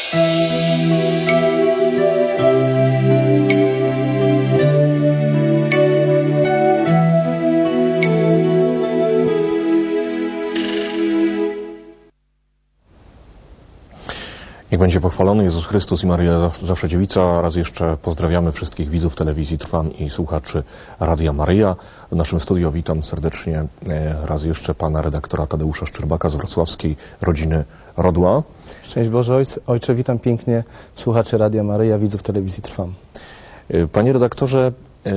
Niech będzie pochwalony Jezus Chrystus i Maryja Zawsze Dziewica. Raz jeszcze pozdrawiamy wszystkich widzów telewizji Trwam i słuchaczy Radia Maryja. W naszym studiu witam serdecznie raz jeszcze pana redaktora Tadeusza Szczerbaka z wrocławskiej rodziny Rodła. Szczęść Boże Ojcze, witam pięknie słuchaczy Radia Maryja, widzów telewizji Trwam. Panie redaktorze,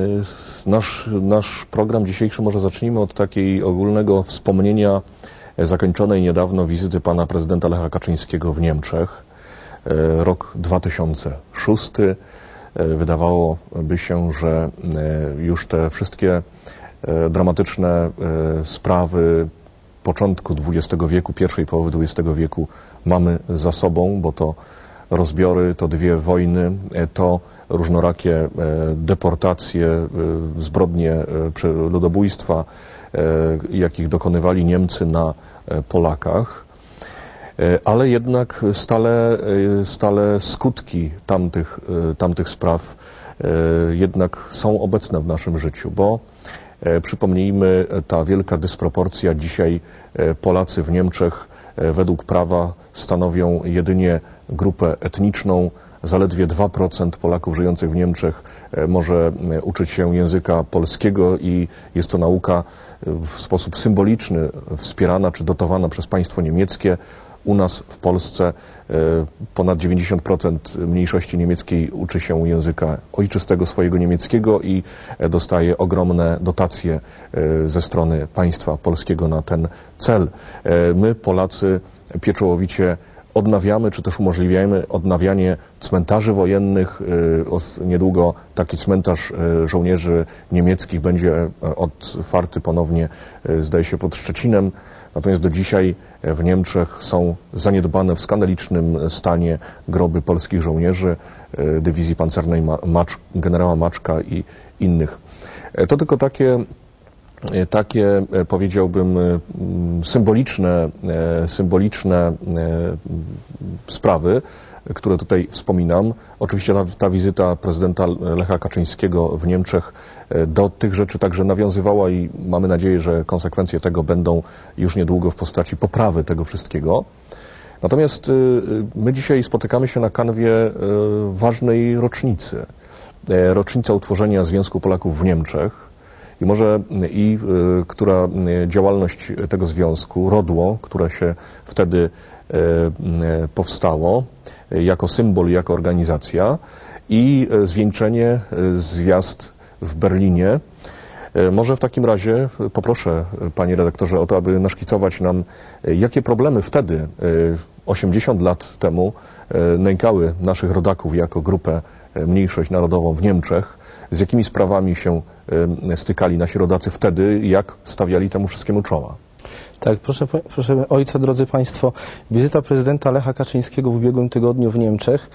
nasz program dzisiejszy może zacznijmy od takiej ogólnego wspomnienia zakończonej niedawno wizyty pana prezydenta Lecha Kaczyńskiego w Niemczech. Rok 2006. Wydawałoby się, że już te wszystkie dramatyczne sprawy początku XX wieku, pierwszej połowy XX wieku mamy za sobą, bo to rozbiory, to dwie wojny, to różnorakie deportacje, zbrodnie ludobójstwa, jakich dokonywali Niemcy na Polakach. Ale jednak stale skutki tamtych spraw jednak są obecne w naszym życiu, bo przypomnijmy, ta wielka dysproporcja. Dzisiaj Polacy w Niemczech według prawa stanowią jedynie grupę etniczną. Zaledwie 2% Polaków żyjących w Niemczech może uczyć się języka polskiego i jest to nauka w sposób symboliczny wspierana czy dotowana przez państwo niemieckie. U nas w Polsce ponad 90% mniejszości niemieckiej uczy się języka ojczystego swojego niemieckiego i dostaje ogromne dotacje ze strony państwa polskiego na ten cel. My, Polacy, pieczołowicie odnawiamy, czy też umożliwiamy odnawianie cmentarzy wojennych. Niedługo taki cmentarz żołnierzy niemieckich będzie otwarty ponownie, zdaje się, pod Szczecinem. Natomiast do dzisiaj w Niemczech są zaniedbane w skandalicznym stanie groby polskich żołnierzy dywizji pancernej generała Maczka i innych. To tylko takie powiedziałbym symboliczne sprawy, które tutaj wspominam. Oczywiście ta wizyta prezydenta Lecha Kaczyńskiego w Niemczech do tych rzeczy także nawiązywała i mamy nadzieję, że konsekwencje tego będą już niedługo w postaci poprawy tego wszystkiego. Natomiast my dzisiaj spotykamy się na kanwie ważnej rocznicy. Rocznica utworzenia Związku Polaków w Niemczech. I może która działalność tego związku, Rodło, które się wtedy powstało jako symbol, jako organizacja, i zwieńczenie, zjazd w Berlinie. Może w takim razie poproszę, panie redaktorze, o to, aby naszkicować nam, jakie problemy wtedy, 80 lat temu, nękały naszych rodaków jako grupę, mniejszość narodową w Niemczech, z jakimi sprawami się stykali nasi rodacy wtedy, jak stawiali temu wszystkiemu czoła. Tak, proszę ojca, drodzy państwo, wizyta prezydenta Lecha Kaczyńskiego w ubiegłym tygodniu w Niemczech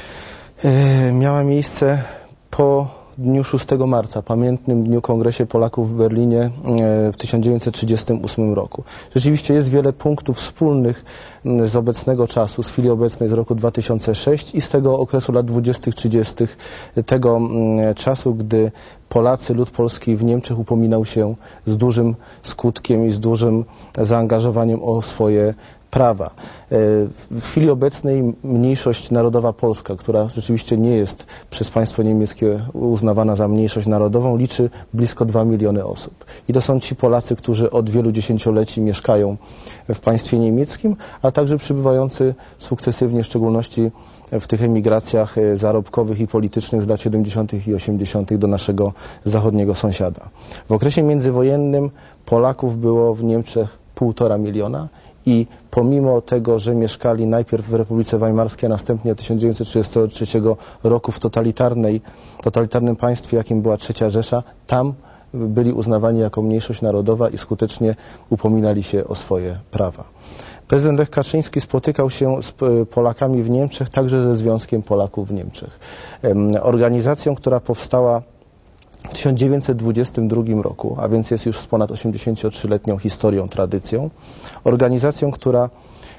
miała miejsce po dniu 6 marca, pamiętnym dniu Kongresie Polaków w Berlinie w 1938 roku. Rzeczywiście jest wiele punktów wspólnych z obecnego czasu, z chwili obecnej, z roku 2006 i z tego okresu lat 20-30, tego czasu, gdy Polacy, lud polski w Niemczech upominał się z dużym skutkiem i z dużym zaangażowaniem o swoje prawa. W chwili obecnej mniejszość narodowa polska, która rzeczywiście nie jest przez państwo niemieckie uznawana za mniejszość narodową, liczy blisko 2 miliony osób. I to są ci Polacy, którzy od wielu dziesięcioleci mieszkają w państwie niemieckim, a także przybywający sukcesywnie, w szczególności w tych emigracjach zarobkowych i politycznych z lat 70. i 80. do naszego zachodniego sąsiada. W okresie międzywojennym Polaków było w Niemczech 1,5 miliona. I pomimo tego, że mieszkali najpierw w Republice Weimarskiej, a następnie od 1933 roku w totalitarnym państwie, jakim była III Rzesza, tam byli uznawani jako mniejszość narodowa i skutecznie upominali się o swoje prawa. Prezydent Lech Kaczyński spotykał się z Polakami w Niemczech, także ze Związkiem Polaków w Niemczech. Organizacją, która powstała w 1922 roku, a więc jest już z ponad 83-letnią historią, tradycją. Organizacją, która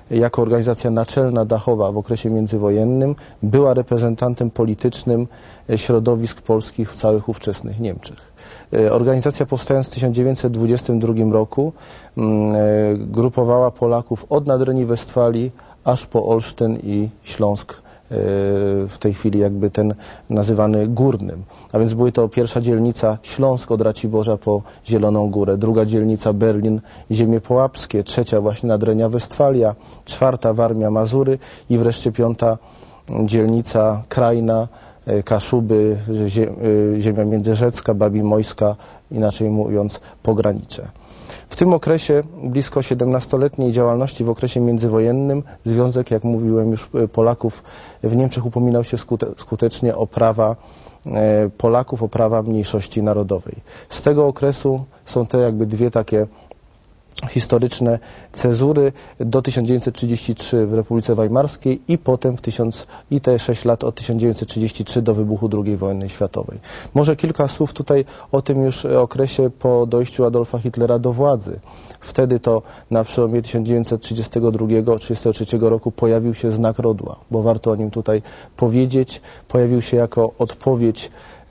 jako organizacja naczelna dachowa w okresie międzywojennym była reprezentantem politycznym środowisk polskich w całych ówczesnych Niemczech. Organizacja powstając w 1922 roku grupowała Polaków od Nadrenii Westfalii aż po Olsztyn i Śląsk, w tej chwili jakby ten nazywany Górnym. A więc były to pierwsza dzielnica Śląsk od Raciborza po Zieloną Górę, druga dzielnica Berlin, ziemie połapskie, trzecia właśnie Nadrenia Westfalia, czwarta Warmia, Mazury i wreszcie piąta dzielnica Krajna, Kaszuby, ziemia międzyrzecka, Babimojska, inaczej mówiąc pogranicze. W tym okresie blisko 17-letniej działalności w okresie międzywojennym Związek, jak mówiłem już, Polaków w Niemczech upominał się skutecznie o prawa Polaków, o prawa mniejszości narodowej. Z tego okresu są te jakby dwie takie historyczne cezury do 1933 w Republice Weimarskiej i potem i te 6 lat od 1933 do wybuchu II wojny światowej. Może kilka słów tutaj o tym już okresie po dojściu Adolfa Hitlera do władzy. Wtedy to na przełomie 1932-1933 roku pojawił się Znak Rodła, bo warto o nim tutaj powiedzieć. Pojawił się jako odpowiedź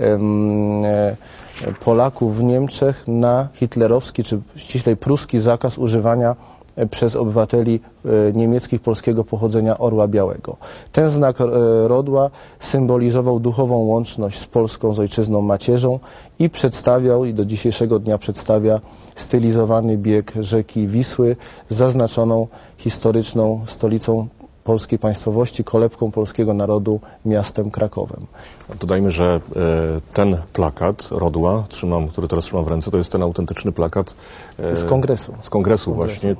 Polaków w Niemczech na hitlerowski, czy ściślej pruski zakaz używania przez obywateli niemieckich polskiego pochodzenia orła białego. Ten znak rodła symbolizował duchową łączność z Polską, z ojczyzną macierzą i przedstawiał, i do dzisiejszego dnia przedstawia, stylizowany bieg rzeki Wisły z zaznaczoną historyczną stolicą polskiej państwowości, kolebką polskiego narodu, miastem Krakowem. Dodajmy, że ten plakat Rodła, który teraz trzymam w ręce, to jest ten autentyczny plakat z kongresu. Z kongresu właśnie.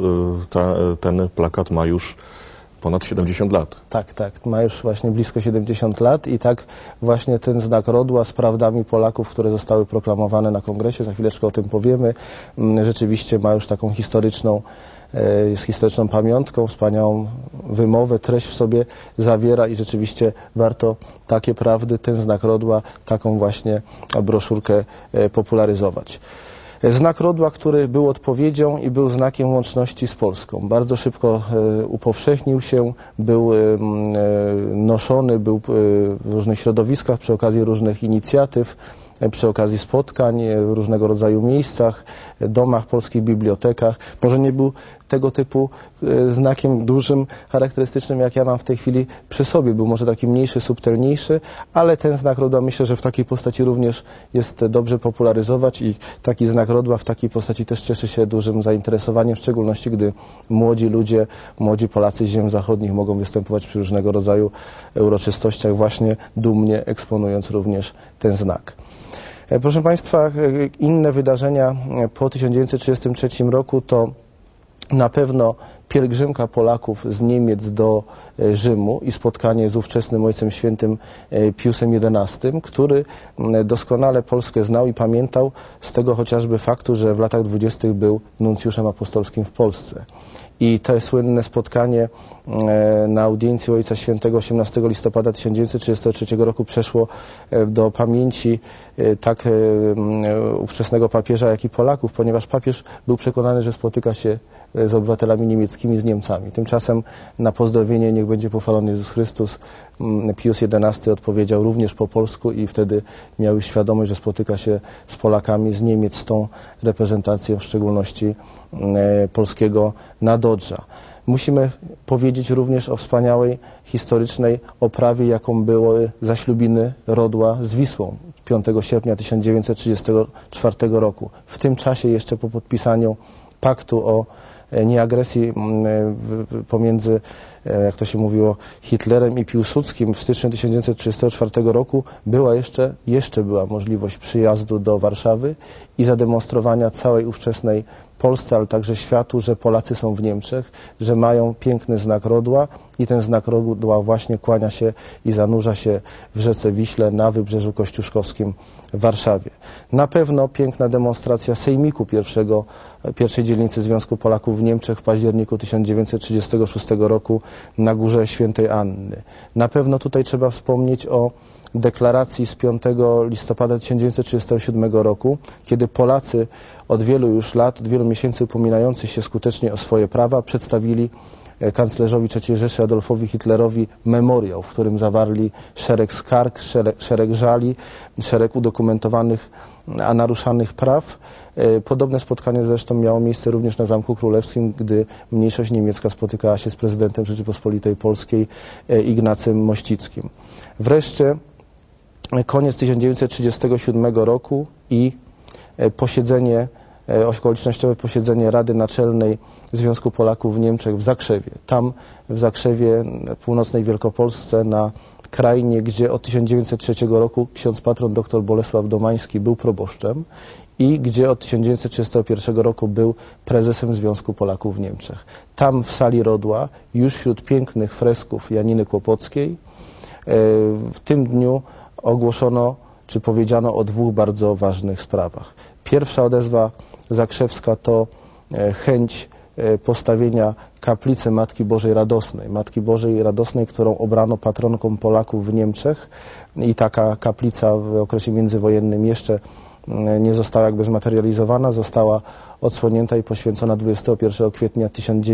Ten plakat ma już ponad 70 lat. Tak, ma już właśnie blisko 70 lat i tak właśnie ten Znak Rodła z prawdami Polaków, które zostały proklamowane na kongresie, za chwileczkę o tym powiemy, rzeczywiście ma już taką jest historyczną pamiątką, wspaniałą wymowę, treść w sobie zawiera i rzeczywiście warto takie prawdy, ten Znak Rodła, taką właśnie broszurkę popularyzować. Znak Rodła, który był odpowiedzią i był znakiem łączności z Polską. Bardzo szybko upowszechnił się, był noszony, był w różnych środowiskach przy okazji różnych inicjatyw, przy okazji spotkań w różnego rodzaju miejscach, domach, polskich bibliotekach. Może nie był tego typu znakiem dużym, charakterystycznym, jak ja mam w tej chwili przy sobie. Był może taki mniejszy, subtelniejszy, ale ten Znak Rodła myślę, że w takiej postaci również jest dobrze popularyzować i taki Znak Rodła w takiej postaci też cieszy się dużym zainteresowaniem, w szczególności gdy młodzi ludzie, młodzi Polacy z ziem zachodnich mogą występować przy różnego rodzaju uroczystościach, właśnie dumnie eksponując również ten znak. Proszę Państwa, inne wydarzenia po 1933 roku to na pewno pielgrzymka Polaków z Niemiec do Rzymu i spotkanie z ówczesnym Ojcem Świętym Piusem XI, który doskonale Polskę znał i pamiętał z tego chociażby faktu, że w latach 20. był nuncjuszem apostolskim w Polsce. I to słynne spotkanie na audiencji Ojca Świętego 18 listopada 1933 roku przeszło do pamięci tak ówczesnego papieża, jak i Polaków, ponieważ papież był przekonany, że spotyka się z obywatelami niemieckimi, z Niemcami. Tymczasem na pozdrowienie "Niech będzie pochwalony Jezus Chrystus" Pius XI odpowiedział również po polsku i wtedy miał już świadomość, że spotyka się z Polakami z Niemiec, z tą reprezentacją w szczególności polskiego nadodrza. Musimy powiedzieć również o wspaniałej historycznej oprawie, jaką były zaślubiny Rodła z Wisłą 5 sierpnia 1934 roku. W tym czasie jeszcze po podpisaniu paktu o nieagresji pomiędzy, jak to się mówiło, Hitlerem i Piłsudskim w styczniu 1934 roku jeszcze była możliwość przyjazdu do Warszawy i zademonstrowania całej ówczesnej Polsce, ale także światu, że Polacy są w Niemczech, że mają piękny Znak Rodła i ten Znak Rodła właśnie kłania się i zanurza się w rzece Wiśle na Wybrzeżu Kościuszkowskim w Warszawie. Na pewno piękna demonstracja Sejmiku pierwszej dzielnicy Związku Polaków w Niemczech w październiku 1936 roku na Górze Świętej Anny. Na pewno tutaj trzeba wspomnieć o deklaracji z 5 listopada 1937 roku, kiedy Polacy od wielu już lat, od wielu miesięcy upominający się skutecznie o swoje prawa, przedstawili kanclerzowi III Rzeszy Adolfowi Hitlerowi memoriał, w którym zawarli szereg skarg, szereg żali, szereg udokumentowanych, a naruszanych praw. Podobne spotkanie zresztą miało miejsce również na Zamku Królewskim, gdy mniejszość niemiecka spotykała się z prezydentem Rzeczypospolitej Polskiej Ignacym Mościckim. Wreszcie koniec 1937 roku i okolicznościowe posiedzenie Rady Naczelnej Związku Polaków w Niemczech w Zakrzewie. Tam w Zakrzewie, w północnej Wielkopolsce, na krainie, gdzie od 1903 roku ksiądz patron dr Bolesław Domański był proboszczem i gdzie od 1931 roku był prezesem Związku Polaków w Niemczech. Tam w sali Rodła, już wśród pięknych fresków Janiny Kłopoцkiej, w tym dniu ogłoszono, czy powiedziano o dwóch bardzo ważnych sprawach. Pierwsza odezwa zakrzewska to chęć postawienia kaplicy Matki Bożej Radosnej, którą obrano patronką Polaków w Niemczech, i taka kaplica w okresie międzywojennym jeszcze nie została jakby zmaterializowana, została odsłonięta i poświęcona 21 kwietnia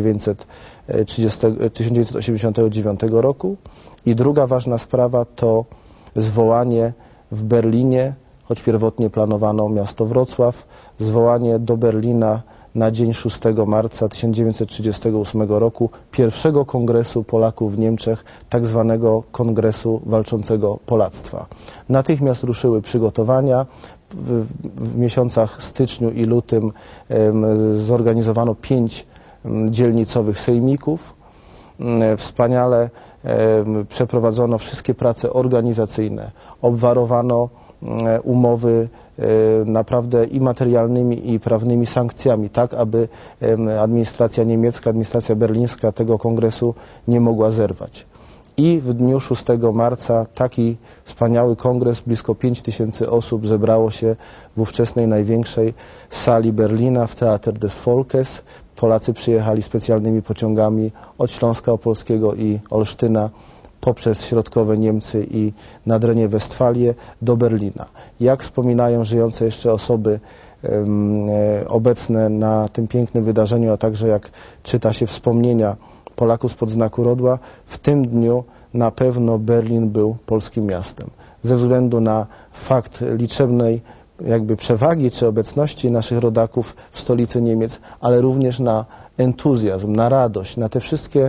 1989 roku. I druga ważna sprawa to zwołanie w Berlinie, choć pierwotnie planowano miasto Wrocław, zwołanie do Berlina na dzień 6 marca 1938 roku pierwszego kongresu Polaków w Niemczech, tak zwanego Kongresu Walczącego Polactwa. Natychmiast ruszyły przygotowania. W miesiącach styczniu i lutym zorganizowano 5 dzielnicowych sejmików. Wspaniale przeprowadzono wszystkie prace organizacyjne, obwarowano umowy naprawdę i materialnymi, i prawnymi sankcjami, tak aby administracja niemiecka, administracja berlińska tego kongresu nie mogła zerwać. I w dniu 6 marca taki wspaniały kongres, blisko 5000 osób zebrało się w ówczesnej największej sali Berlina w Theater des Volkes. Polacy przyjechali specjalnymi pociągami od Śląska Opolskiego i Olsztyna poprzez środkowe Niemcy i Nadrenie Westfalię do Berlina. Jak wspominają żyjące jeszcze osoby obecne na tym pięknym wydarzeniu, a także jak czyta się wspomnienia Polaków spod znaku Rodła, w tym dniu na pewno Berlin był polskim miastem. Ze względu na fakt liczebnej jakby przewagi czy obecności naszych rodaków w stolicy Niemiec, ale również na entuzjazm, na radość, na te wszystkie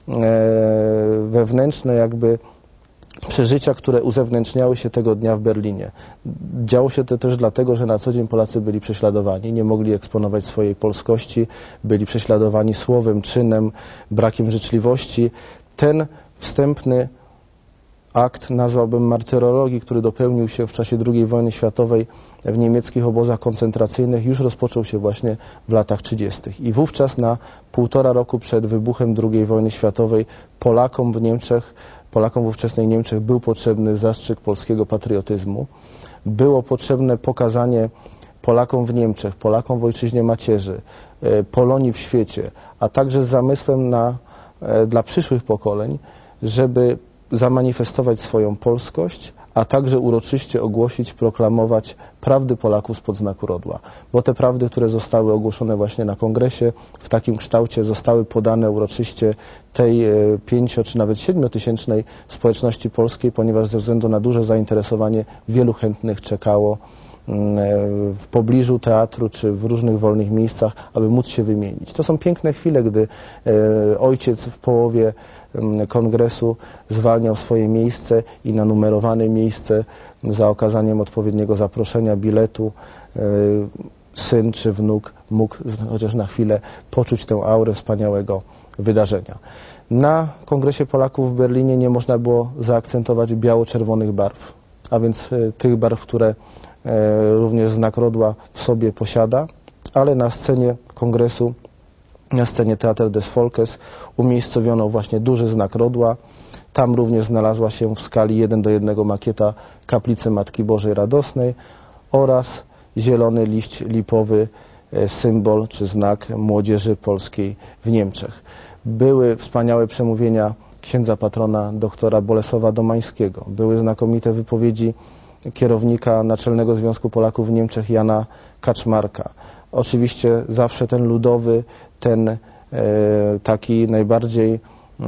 wewnętrzne jakby przeżycia, które uzewnętrzniały się tego dnia w Berlinie. Działo się to też dlatego, że na co dzień Polacy byli prześladowani, nie mogli eksponować swojej polskości, byli prześladowani słowem, czynem, brakiem życzliwości. Ten wstępny akt nazwałbym martyrologii, który dopełnił się w czasie II wojny światowej w niemieckich obozach koncentracyjnych, już rozpoczął się właśnie w latach 30. I wówczas na 1,5 roku przed wybuchem II wojny światowej Polakom w Niemczech, Polakom w ówczesnej Niemczech był potrzebny zastrzyk polskiego patriotyzmu. Było potrzebne pokazanie Polakom w Niemczech, Polakom w ojczyźnie macierzy, Polonii w świecie, a także z zamysłem dla przyszłych pokoleń, żeby zamanifestować swoją polskość, a także uroczyście ogłosić, proklamować prawdy Polaków spod znaku Rodła. Bo te prawdy, które zostały ogłoszone właśnie na kongresie w takim kształcie, zostały podane uroczyście tej 5 czy nawet 7-tysięcznej społeczności polskiej, ponieważ ze względu na duże zainteresowanie wielu chętnych czekało w pobliżu teatru czy w różnych wolnych miejscach, aby móc się wymienić. To są piękne chwile, gdy ojciec w połowie kongresu zwalniał swoje miejsce i na numerowane miejsce za okazaniem odpowiedniego zaproszenia, biletu syn czy wnuk mógł chociaż na chwilę poczuć tę aurę wspaniałego wydarzenia. Na Kongresie Polaków w Berlinie nie można było zaakcentować biało-czerwonych barw, a więc tych barw, które również znak Rodła w sobie posiada, ale na scenie kongresu, na scenie Theater des Volkes umiejscowiono właśnie duży znak Rodła. Tam również znalazła się w skali 1:1 makieta kaplicy Matki Bożej Radosnej oraz zielony liść lipowy, symbol czy znak młodzieży polskiej w Niemczech. Były wspaniałe przemówienia księdza patrona doktora Bolesława Domańskiego. Były znakomite wypowiedzi kierownika Naczelnego Związku Polaków w Niemczech Jana Kaczmarka. Oczywiście zawsze ten ludowy, ten taki najbardziej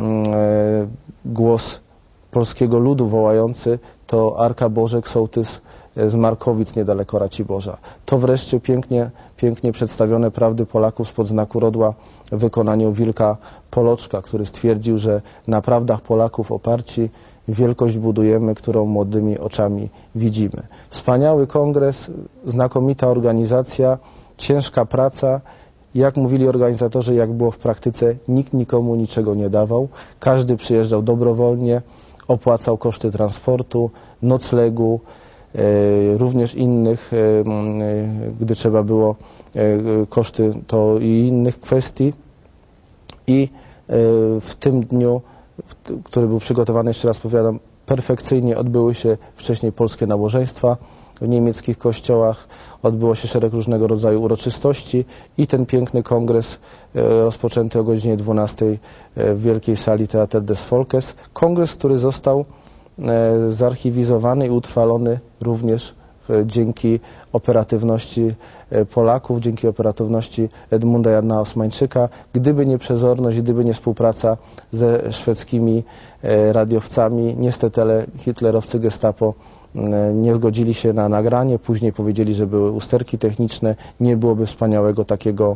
głos polskiego ludu wołający to Arka Bożek Sołtys z Markowic niedaleko Raciborza. To wreszcie pięknie przedstawione prawdy Polaków spod znaku rodła w wykonaniu Wilka Poloczka, który stwierdził, że na prawdach Polaków oparci wielkość budujemy, którą młodymi oczami widzimy. Wspaniały kongres, znakomita organizacja, ciężka praca. Jak mówili organizatorzy, jak było w praktyce, nikt nikomu niczego nie dawał. Każdy przyjeżdżał dobrowolnie, opłacał koszty transportu, noclegu, również innych, gdy trzeba było, koszty to i innych kwestii. I w tym dniu, który był przygotowany, jeszcze raz powiadam, perfekcyjnie odbyły się wcześniej polskie nabożeństwa w niemieckich kościołach, odbyło się szereg różnego rodzaju uroczystości i ten piękny kongres rozpoczęty o godzinie 12 w wielkiej sali Theater des Volkes. Kongres, który został zarchiwizowany i utrwalony również dzięki operatywności Polaków, dzięki operatywności Edmunda Jana Osmańczyka. Gdyby nie przezorność, gdyby nie współpraca ze szwedzkimi radiowcami, niestety ale hitlerowcy Gestapo nie zgodzili się na nagranie, później powiedzieli, że były usterki techniczne, nie byłoby wspaniałego takiego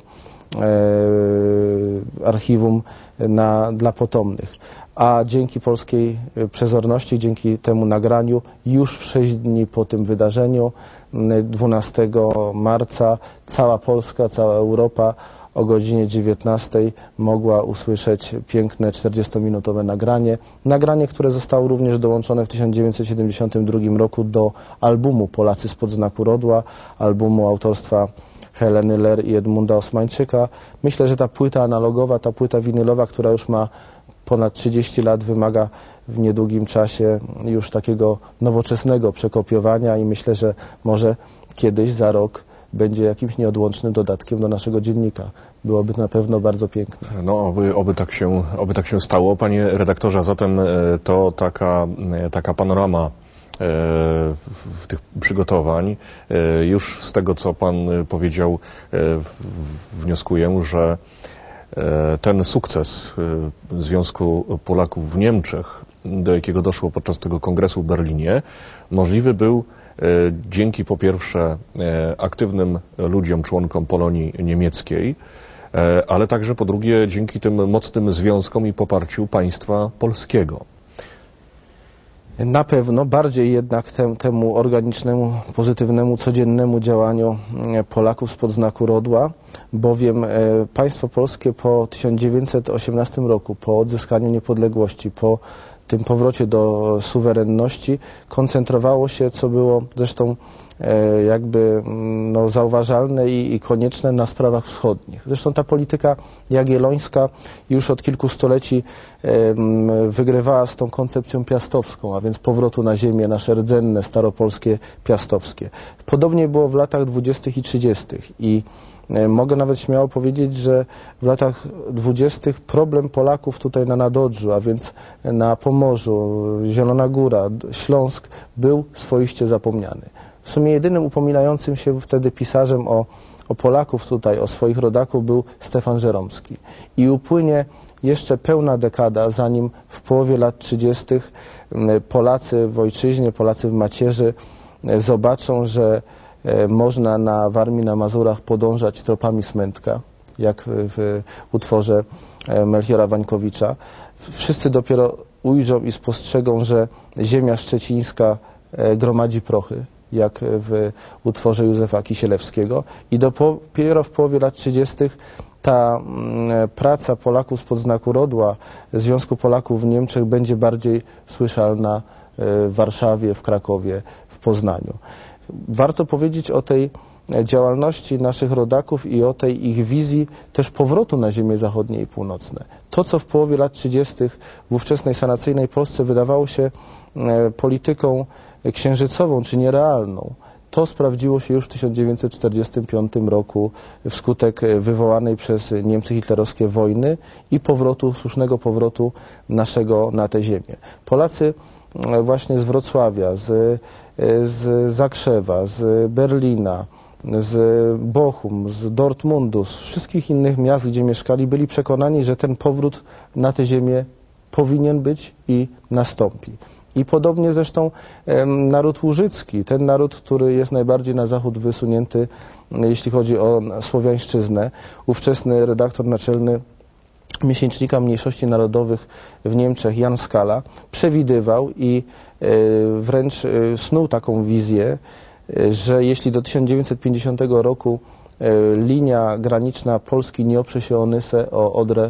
archiwum dla potomnych. A dzięki polskiej przezorności, dzięki temu nagraniu, już w 6 dni po tym wydarzeniu, 12 marca, cała Polska, cała Europa o godzinie 19 mogła usłyszeć piękne 40-minutowe nagranie. Nagranie, które zostało również dołączone w 1972 roku do albumu Polacy spod znaku rodła, albumu autorstwa Heleny Ler i Edmunda Osmańczyka. Myślę, że ta płyta analogowa, ta płyta winylowa, która już ma ponad 30 lat, wymaga w niedługim czasie już takiego nowoczesnego przekopiowania i myślę, że może kiedyś za rok będzie jakimś nieodłącznym dodatkiem do naszego dziennika. Byłoby to na pewno bardzo piękne. No, oby tak się stało. Panie redaktorze, a zatem to taka panorama tych przygotowań. Już z tego, co pan powiedział, wnioskuję, że ten sukces Związku Polaków w Niemczech, do jakiego doszło podczas tego kongresu w Berlinie, możliwy był dzięki po pierwsze aktywnym ludziom, członkom Polonii niemieckiej, ale także po drugie dzięki tym mocnym związkom i poparciu państwa polskiego. Na pewno bardziej jednak temu organicznemu, pozytywnemu, codziennemu działaniu Polaków spod znaku rodła, bowiem państwo polskie po 1918 roku, po odzyskaniu niepodległości, po tym powrocie do suwerenności koncentrowało się, co było zresztą jakby zauważalne i konieczne na sprawach wschodnich. Zresztą ta polityka jagiellońska już od kilku stoleci wygrywała z tą koncepcją piastowską, a więc powrotu na ziemię nasze rdzenne, staropolskie, piastowskie. Podobnie było w latach 20. i 30. i mogę nawet śmiało powiedzieć, że w latach 20. problem Polaków tutaj na Nadodrzu, a więc na Pomorzu, Zielona Góra, Śląsk był swoiście zapomniany. W sumie jedynym upominającym się wtedy pisarzem o Polaków tutaj, o swoich rodaków był Stefan Żeromski. I upłynie jeszcze pełna dekada, zanim w połowie lat 30. Polacy w ojczyźnie, Polacy w macierzy zobaczą, że można na Warmii, na Mazurach podążać tropami Smętka, jak w utworze Melchiora Wańkowicza. Wszyscy dopiero ujrzą i spostrzegą, że ziemia szczecińska gromadzi prochy, jak w utworze Józefa Kisielewskiego. I dopiero w połowie lat 30. ta praca Polaków spod znaku rodła, Związku Polaków w Niemczech będzie bardziej słyszalna w Warszawie, w Krakowie, w Poznaniu. Warto powiedzieć o tej działalności naszych rodaków i o tej ich wizji też powrotu na ziemię zachodnie i północne. To, co w połowie lat 30. w ówczesnej sanacyjnej Polsce wydawało się polityką księżycową czy nierealną, to sprawdziło się już w 1945 roku wskutek wywołanej przez Niemcy hitlerowskie wojny i słusznego powrotu naszego na tę ziemię. Polacy właśnie z Wrocławia, z Zakrzewa, z Berlina, z Bochum, z Dortmundu, z wszystkich innych miast, gdzie mieszkali, byli przekonani, że ten powrót na tę ziemię powinien być i nastąpi. I podobnie zresztą naród łużycki, ten naród, który jest najbardziej na zachód wysunięty, jeśli chodzi o słowiańszczyznę. Ówczesny redaktor naczelny miesięcznika mniejszości narodowych w Niemczech, Jan Skala, przewidywał i wręcz snuł taką wizję, że jeśli do 1950 roku linia graniczna Polski nie oprze się o Nysę, o Odrę,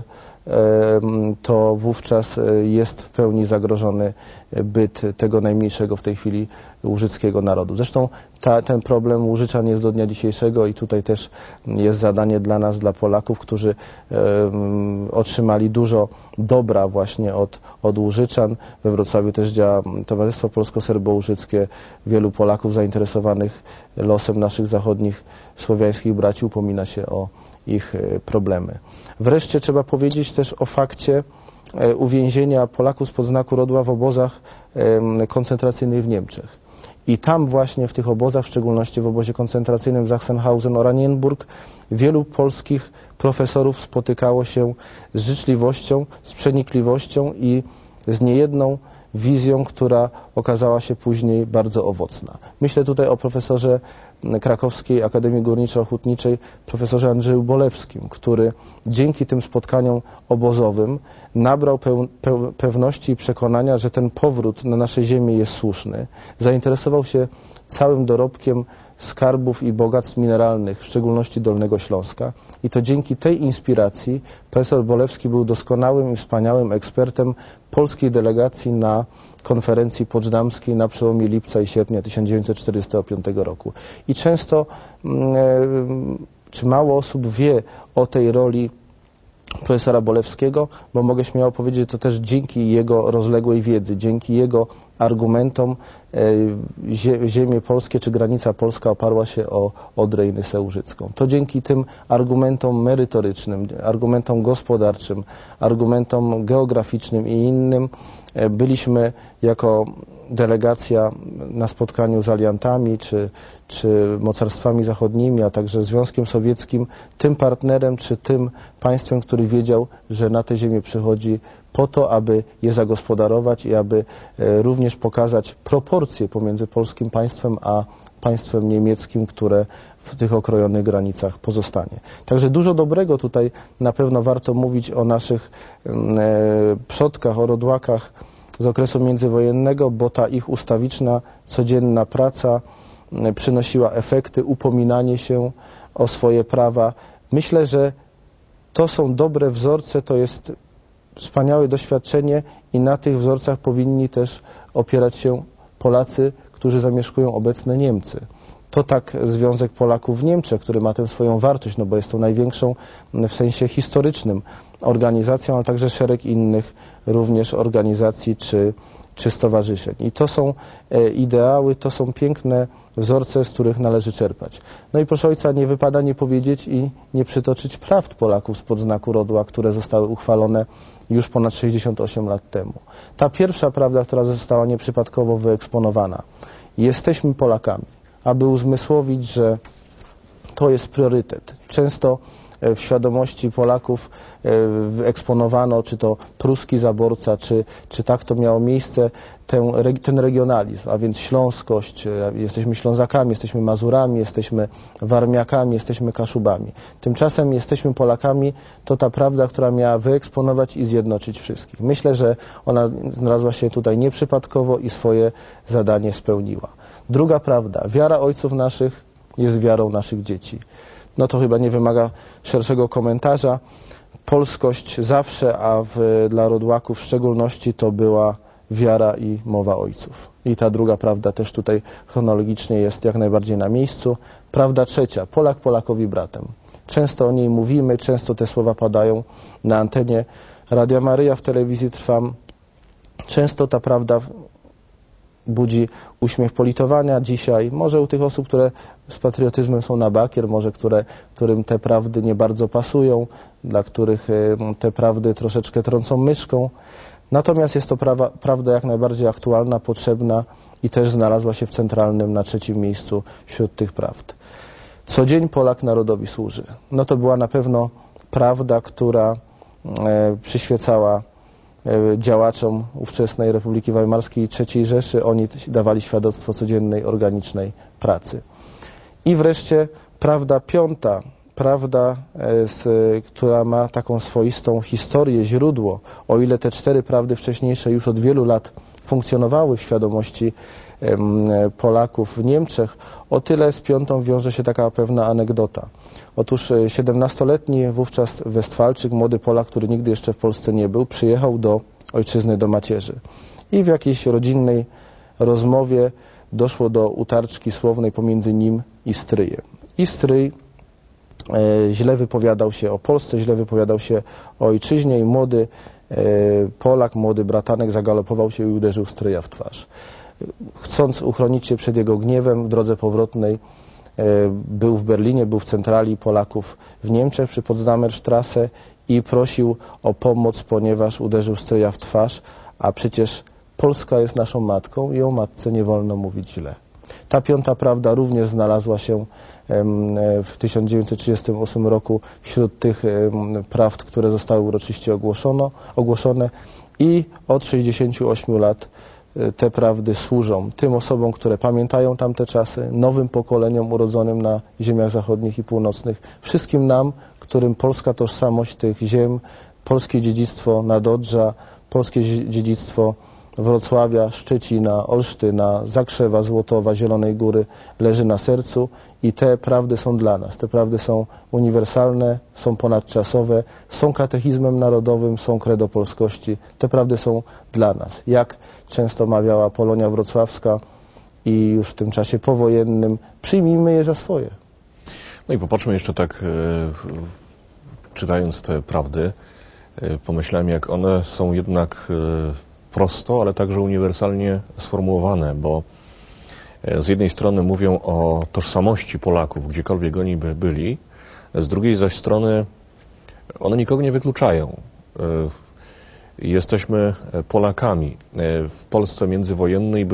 to wówczas jest w pełni zagrożony byt tego najmniejszego w tej chwili łużyckiego narodu. Zresztą ten problem Łużyczan jest do dnia dzisiejszego i tutaj też jest zadanie dla nas, dla Polaków, którzy otrzymali dużo dobra właśnie od Łużyczan. We Wrocławiu też działa Towarzystwo Polsko-Serbo-Łużyckie. Wielu Polaków zainteresowanych losem naszych zachodnich słowiańskich braci upomina się o ich problemy. Wreszcie trzeba powiedzieć też o fakcie uwięzienia Polaków spod znaku Rodła w obozach koncentracyjnych w Niemczech. I tam właśnie w tych obozach, w szczególności w obozie koncentracyjnym Sachsenhausen, Oranienburg, wielu polskich profesorów spotykało się z życzliwością, z przenikliwością i z niejedną wizją, która okazała się później bardzo owocna. Myślę tutaj o profesorze Krakowskiej Akademii Górniczo-Ochotniczej, profesorze Andrzeju Bolewskim, który dzięki tym spotkaniom obozowym nabrał pewności i przekonania, że ten powrót na nasze ziemię jest słuszny. Zainteresował się całym dorobkiem skarbów i bogactw mineralnych, w szczególności Dolnego Śląska. I to dzięki tej inspiracji profesor Bolewski był doskonałym i wspaniałym ekspertem polskiej delegacji na konferencji poczdamskiej na przełomie lipca i sierpnia 1945 roku. I często, czy mało osób wie o tej roli profesora Bolewskiego, bo mogę śmiało powiedzieć, że to też dzięki jego rozległej wiedzy, dzięki jego argumentom ziemie polskie czy granica polska oparła się o Odrę i Nysę Łużycką. To dzięki tym argumentom merytorycznym, argumentom gospodarczym, argumentom geograficznym i innym byliśmy jako delegacja na spotkaniu z aliantami czy mocarstwami zachodnimi, a także Związkiem Sowieckim, tym partnerem czy tym państwem, który wiedział, że na tę ziemię przychodzi po to, aby je zagospodarować i aby również pokazać proporcje pomiędzy polskim państwem a państwem niemieckim, które w tych okrojonych granicach pozostanie. Także dużo dobrego tutaj na pewno warto mówić o naszych przodkach, o rodłakach z okresu międzywojennego, bo ta ich ustawiczna, codzienna praca przynosiła efekty, upominanie się o swoje prawa. Myślę, że to są dobre wzorce, to jest wspaniałe doświadczenie i na tych wzorcach powinni też opierać się Polacy, którzy zamieszkują obecne Niemcy. To tak Związek Polaków w Niemczech, który ma tę swoją wartość, no bo jest to największą w sensie historycznym organizacją, ale także szereg innych również organizacji czy stowarzyszeń. I to są ideały, to są piękne wzorce, z których należy czerpać. No i proszę ojca, nie wypada nie powiedzieć i nie przytoczyć prawd Polaków spod znaku Rodła, które zostały uchwalone już ponad 68 lat temu. Ta pierwsza prawda, która została nieprzypadkowo wyeksponowana. Jesteśmy Polakami, aby uzmysłowić, że to jest priorytet. Często w świadomości Polaków wyeksponowano, czy to pruski zaborca, czy tak to miało miejsce, ten regionalizm, a więc śląskość, jesteśmy Ślązakami, jesteśmy Mazurami, jesteśmy Warmiakami, jesteśmy Kaszubami. Tymczasem jesteśmy Polakami, to ta prawda, która miała wyeksponować i zjednoczyć wszystkich. Myślę, że ona znalazła się tutaj nieprzypadkowo i swoje zadanie spełniła. Druga prawda, wiara ojców naszych jest wiarą naszych dzieci. No to chyba nie wymaga szerszego komentarza. Polskość zawsze, a dla Rodłaków w szczególności to była wiara i mowa ojców. I ta druga prawda też tutaj chronologicznie jest jak najbardziej na miejscu. Prawda trzecia, Polak Polakowi bratem. Często o niej mówimy, często te słowa padają na antenie Radia Maryja, w telewizji Trwam. Często ta prawda budzi uśmiech politowania dzisiaj, może u tych osób, które z patriotyzmem są na bakier, może którym te prawdy nie bardzo pasują, dla których te prawdy troszeczkę trącą myszką. Natomiast jest to prawda jak najbardziej aktualna, potrzebna i też znalazła się w centralnym, na trzecim miejscu wśród tych prawd. Co dzień Polak narodowi służy. No to była na pewno prawda, która przyświecała działaczom ówczesnej Republiki Weimarskiej i III Rzeszy. Oni dawali świadectwo codziennej, organicznej pracy. I wreszcie prawda piąta, prawda, która ma taką swoistą historię, źródło. O ile te 4 prawdy wcześniejsze już od wielu lat funkcjonowały w świadomości Polaków w Niemczech, o tyle z piątą wiąże się taka pewna anegdota. Otóż 17-letni wówczas Westfalczyk, młody Polak, który nigdy jeszcze w Polsce nie był, przyjechał do ojczyzny, do macierzy. I w jakiejś rodzinnej rozmowie doszło do utarczki słownej pomiędzy nim i stryjem. I stryj źle wypowiadał się o Polsce, źle wypowiadał się o ojczyźnie i młody Polak, młody bratanek zagalopował się i uderzył stryja w twarz. Chcąc uchronić się przed jego gniewem, w drodze powrotnej był w Berlinie, był w centrali Polaków w Niemczech przy Potsdamerstrasse i prosił o pomoc, ponieważ uderzył stryja w twarz, a przecież Polska jest naszą matką i o matce nie wolno mówić źle. Ta piąta prawda również znalazła się w 1938 roku wśród tych prawd, które zostały uroczyście ogłoszone i od 68 lat te prawdy służą tym osobom, które pamiętają tamte czasy, nowym pokoleniom urodzonym na ziemiach zachodnich i północnych, wszystkim nam, którym polska tożsamość tych ziem, polskie dziedzictwo Nadodrza, polskie dziedzictwo Wrocławia, Szczecina, Olsztyna, Zakrzewa, Złotowa, Zielonej Góry leży na sercu i te prawdy są dla nas. Te prawdy są uniwersalne, są ponadczasowe, są katechizmem narodowym, są credo polskości. Te prawdy są dla nas. Jak często mawiała Polonia Wrocławska i już w tym czasie powojennym, przyjmijmy je za swoje. No i popatrzmy jeszcze tak, czytając te prawdy, pomyślałem, jak one są jednak prosto, ale także uniwersalnie sformułowane, bo z jednej strony mówią o tożsamości Polaków, gdziekolwiek oni by byli, z drugiej zaś strony one nikogo nie wykluczają. Jesteśmy Polakami. W Polsce międzywojennej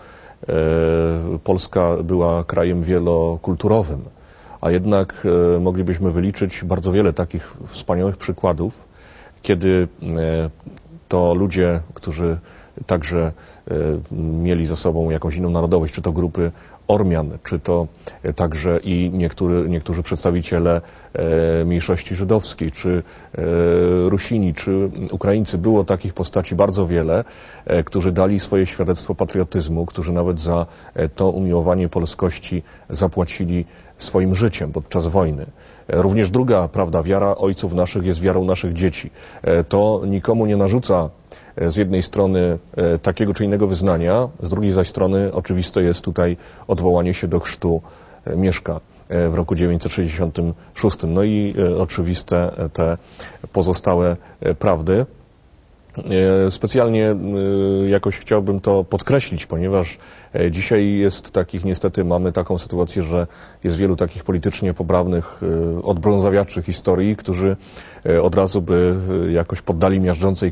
Polska była krajem wielokulturowym, a jednak moglibyśmy wyliczyć bardzo wiele takich wspaniałych przykładów, kiedy to ludzie, którzy także mieli ze sobą jakąś inną narodowość, czy to grupy Ormian, czy to także i niektórzy przedstawiciele mniejszości żydowskiej, czy Rusini, czy Ukraińcy. Było takich postaci bardzo wiele, którzy dali swoje świadectwo patriotyzmu, którzy nawet za to umiłowanie polskości zapłacili swoim życiem podczas wojny. Również druga prawda, wiara ojców naszych jest wiarą naszych dzieci. To nikomu nie narzuca z jednej strony takiego czy innego wyznania, z drugiej zaś strony oczywiste jest tutaj odwołanie się do chrztu Mieszka w roku 1966. No i oczywiste te pozostałe prawdy. Specjalnie jakoś chciałbym to podkreślić, ponieważ dzisiaj jest niestety mamy taką sytuację, że jest wielu takich politycznie poprawnych odbrązawiaczy historii, którzy od razu by jakoś poddali miażdżącej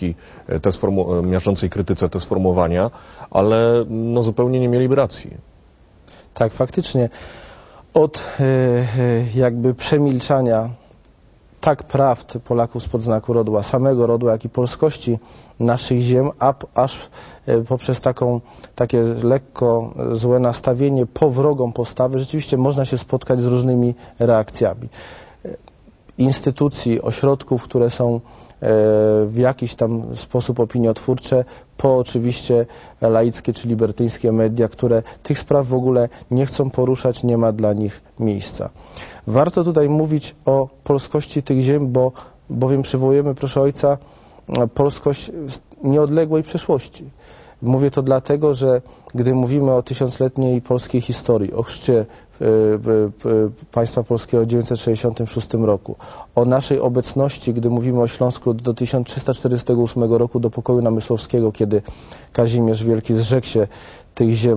krytyce te sformułowania, ale no zupełnie nie mieliby racji. Tak, faktycznie od jakby przemilczania tak prawd Polaków spod znaku rodła, samego rodła, jak i polskości naszych ziem, aż poprzez takie lekko złe nastawienie powrogą postawy, rzeczywiście można się spotkać z różnymi reakcjami. Instytucji, ośrodków, które są w jakiś tam sposób opiniotwórcze, po oczywiście laickie czy libertyńskie media, które tych spraw w ogóle nie chcą poruszać, nie ma dla nich miejsca. Warto tutaj mówić o polskości tych ziem, bowiem przywołujemy, proszę ojca, polskość nieodległej przeszłości. Mówię to dlatego, że gdy mówimy o tysiącletniej polskiej historii, o chrzcie państwa polskiego w 1966 roku, o naszej obecności, gdy mówimy o Śląsku do 1348 roku, do pokoju namysłowskiego, kiedy Kazimierz Wielki zrzekł się tych ziem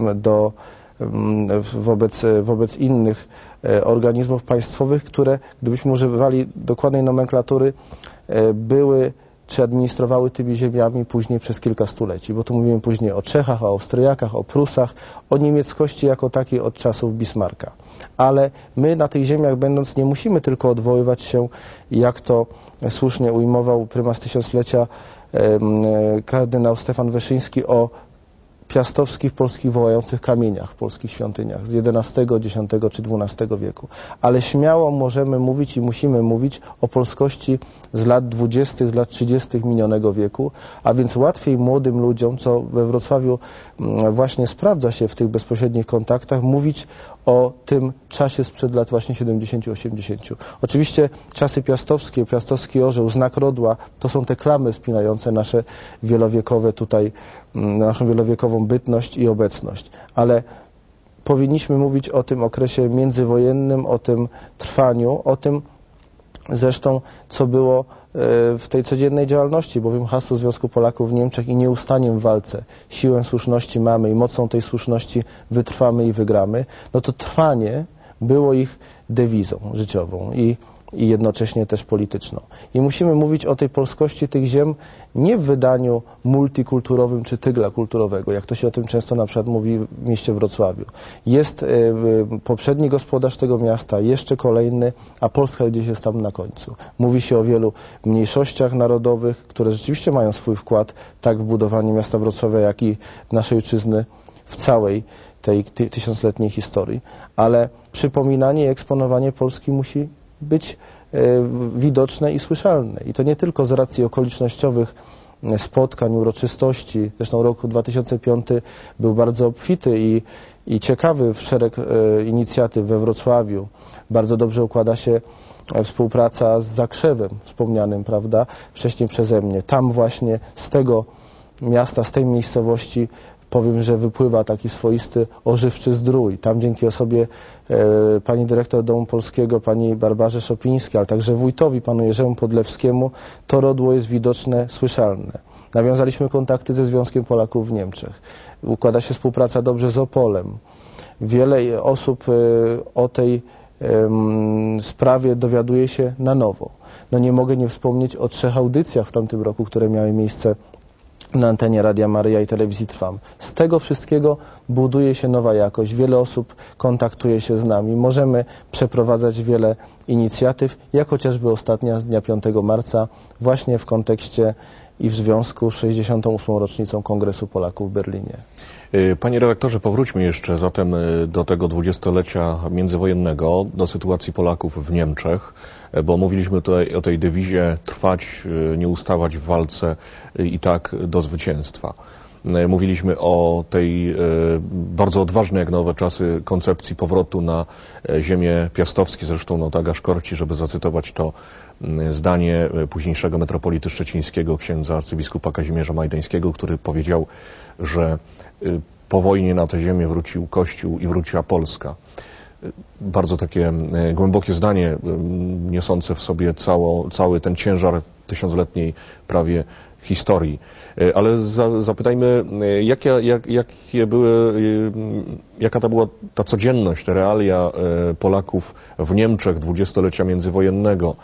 wobec innych organizmów państwowych, które, gdybyśmy używali dokładnej nomenklatury, były czy administrowały tymi ziemiami później przez kilka stuleci, bo tu mówimy później o Czechach, o Austriakach, o Prusach, o niemieckości jako takiej od czasów Bismarcka. Ale my na tych ziemiach będąc nie musimy tylko odwoływać się, jak to słusznie ujmował prymas tysiąclecia kardynał Stefan Wyszyński, o piastowskich polskich wołających kamieniach w polskich świątyniach z XI, X czy XII wieku. Ale śmiało możemy mówić i musimy mówić o polskości z lat 20., z lat 30. minionego wieku, a więc łatwiej młodym ludziom, co we Wrocławiu właśnie sprawdza się w tych bezpośrednich kontaktach, mówić o tym czasie sprzed lat właśnie 70-80. Oczywiście czasy piastowskie, piastowski orzeł, znak rodła, to są te klamy spinające nasze wielowiekowe tutaj, naszą wielowiekową bytność i obecność. Ale powinniśmy mówić o tym okresie międzywojennym, o tym trwaniu, o tym zresztą, co było w tej codziennej działalności, bowiem hasło Związku Polaków w Niemczech i nieustaniem w walce siłę słuszności mamy i mocą tej słuszności wytrwamy i wygramy, no to trwanie było ich dewizą życiową i jednocześnie też polityczną. I musimy mówić o tej polskości tych ziem nie w wydaniu multikulturowym czy tygla kulturowego, jak to się o tym często na przykład mówi w mieście Wrocławiu. Jest poprzedni gospodarz tego miasta, jeszcze kolejny, a Polska gdzieś jest tam na końcu. Mówi się o wielu mniejszościach narodowych, które rzeczywiście mają swój wkład tak w budowanie miasta Wrocławia, jak i naszej ojczyzny w całej tej tysiącletniej historii. Ale przypominanie i eksponowanie Polski musi być widoczne i słyszalne. I to nie tylko z racji okolicznościowych spotkań, uroczystości. Zresztą rok 2005 był bardzo obfity i ciekawy w szereg inicjatyw we Wrocławiu. Bardzo dobrze układa się współpraca z Zakrzewem, wspomnianym, prawda, wcześniej przeze mnie. Tam właśnie z tego miasta, z tej miejscowości powiem, że wypływa taki swoisty ożywczy zdrój. Tam dzięki osobie pani dyrektor Domu Polskiego, pani Barbarze Szopińskiej, ale także wójtowi, panu Jerzemu Podlewskiemu, to rodło jest widoczne, słyszalne. Nawiązaliśmy kontakty ze Związkiem Polaków w Niemczech. Układa się współpraca dobrze z Opolem. Wiele osób o tej sprawie dowiaduje się na nowo. No nie mogę nie wspomnieć o 3 audycjach w tamtym roku, które miały miejsce na antenie Radia Maryja i Telewizji Trwam. Z tego wszystkiego buduje się nowa jakość. Wiele osób kontaktuje się z nami. Możemy przeprowadzać wiele inicjatyw, jak chociażby ostatnia z dnia 5 marca, właśnie w kontekście i w związku z 68. rocznicą Kongresu Polaków w Berlinie. Panie redaktorze, powróćmy jeszcze zatem do tego 20-lecia międzywojennego, do sytuacji Polaków w Niemczech, bo mówiliśmy tutaj o tej dewizie trwać, nie ustawać w walce i tak do zwycięstwa. Mówiliśmy o tej bardzo odważnej jak na owe czasy koncepcji powrotu na ziemię piastowskie, zresztą no tak aż korci, żeby zacytować to zdanie późniejszego metropolity szczecińskiego, księdza arcybiskupa Kazimierza Majdańskiego, który powiedział, że po wojnie na tę ziemię wrócił Kościół i wróciła Polska. Bardzo takie głębokie zdanie, niosące w sobie cały ten ciężar tysiącletniej prawie historii. Ale zapytajmy, jaka to była ta codzienność, te realia Polaków w Niemczech dwudziestolecia międzywojennego,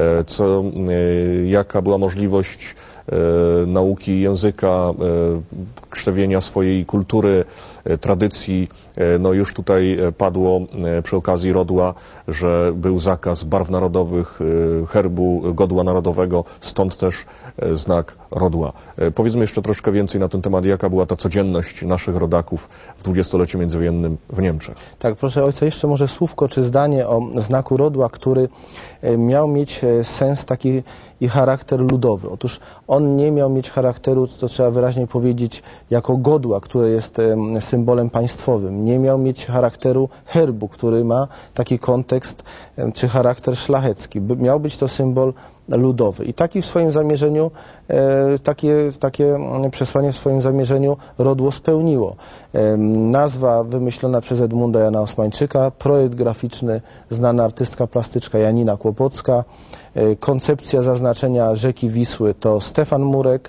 jaka była możliwość nauki języka, krzewienia swojej kultury, tradycji. No już tutaj padło przy okazji rodła, że był zakaz barw narodowych, herbu, godła narodowego, stąd też znak rodła. Powiedzmy jeszcze troszkę więcej na ten temat, jaka była ta codzienność naszych rodaków w dwudziestoleciu międzywojennym w Niemczech. Tak, proszę ojca, jeszcze może słówko czy zdanie o znaku rodła, który miał mieć sens taki i charakter ludowy. Otóż on nie miał mieć charakteru, to trzeba wyraźnie powiedzieć, jako godła, które jest symbolem państwowym. Nie miał mieć charakteru herbu, który ma taki kontekst czy charakter szlachecki. Miał być to symbol ludowy. I taki w swoim zamierzeniu, takie przesłanie w swoim zamierzeniu rodło spełniło. Nazwa wymyślona przez Edmunda Jana Osmańczyka, projekt graficzny, znana artystka plastyczka Janina Kłopocka, koncepcja zaznaczenia rzeki Wisły to Stefan Murek,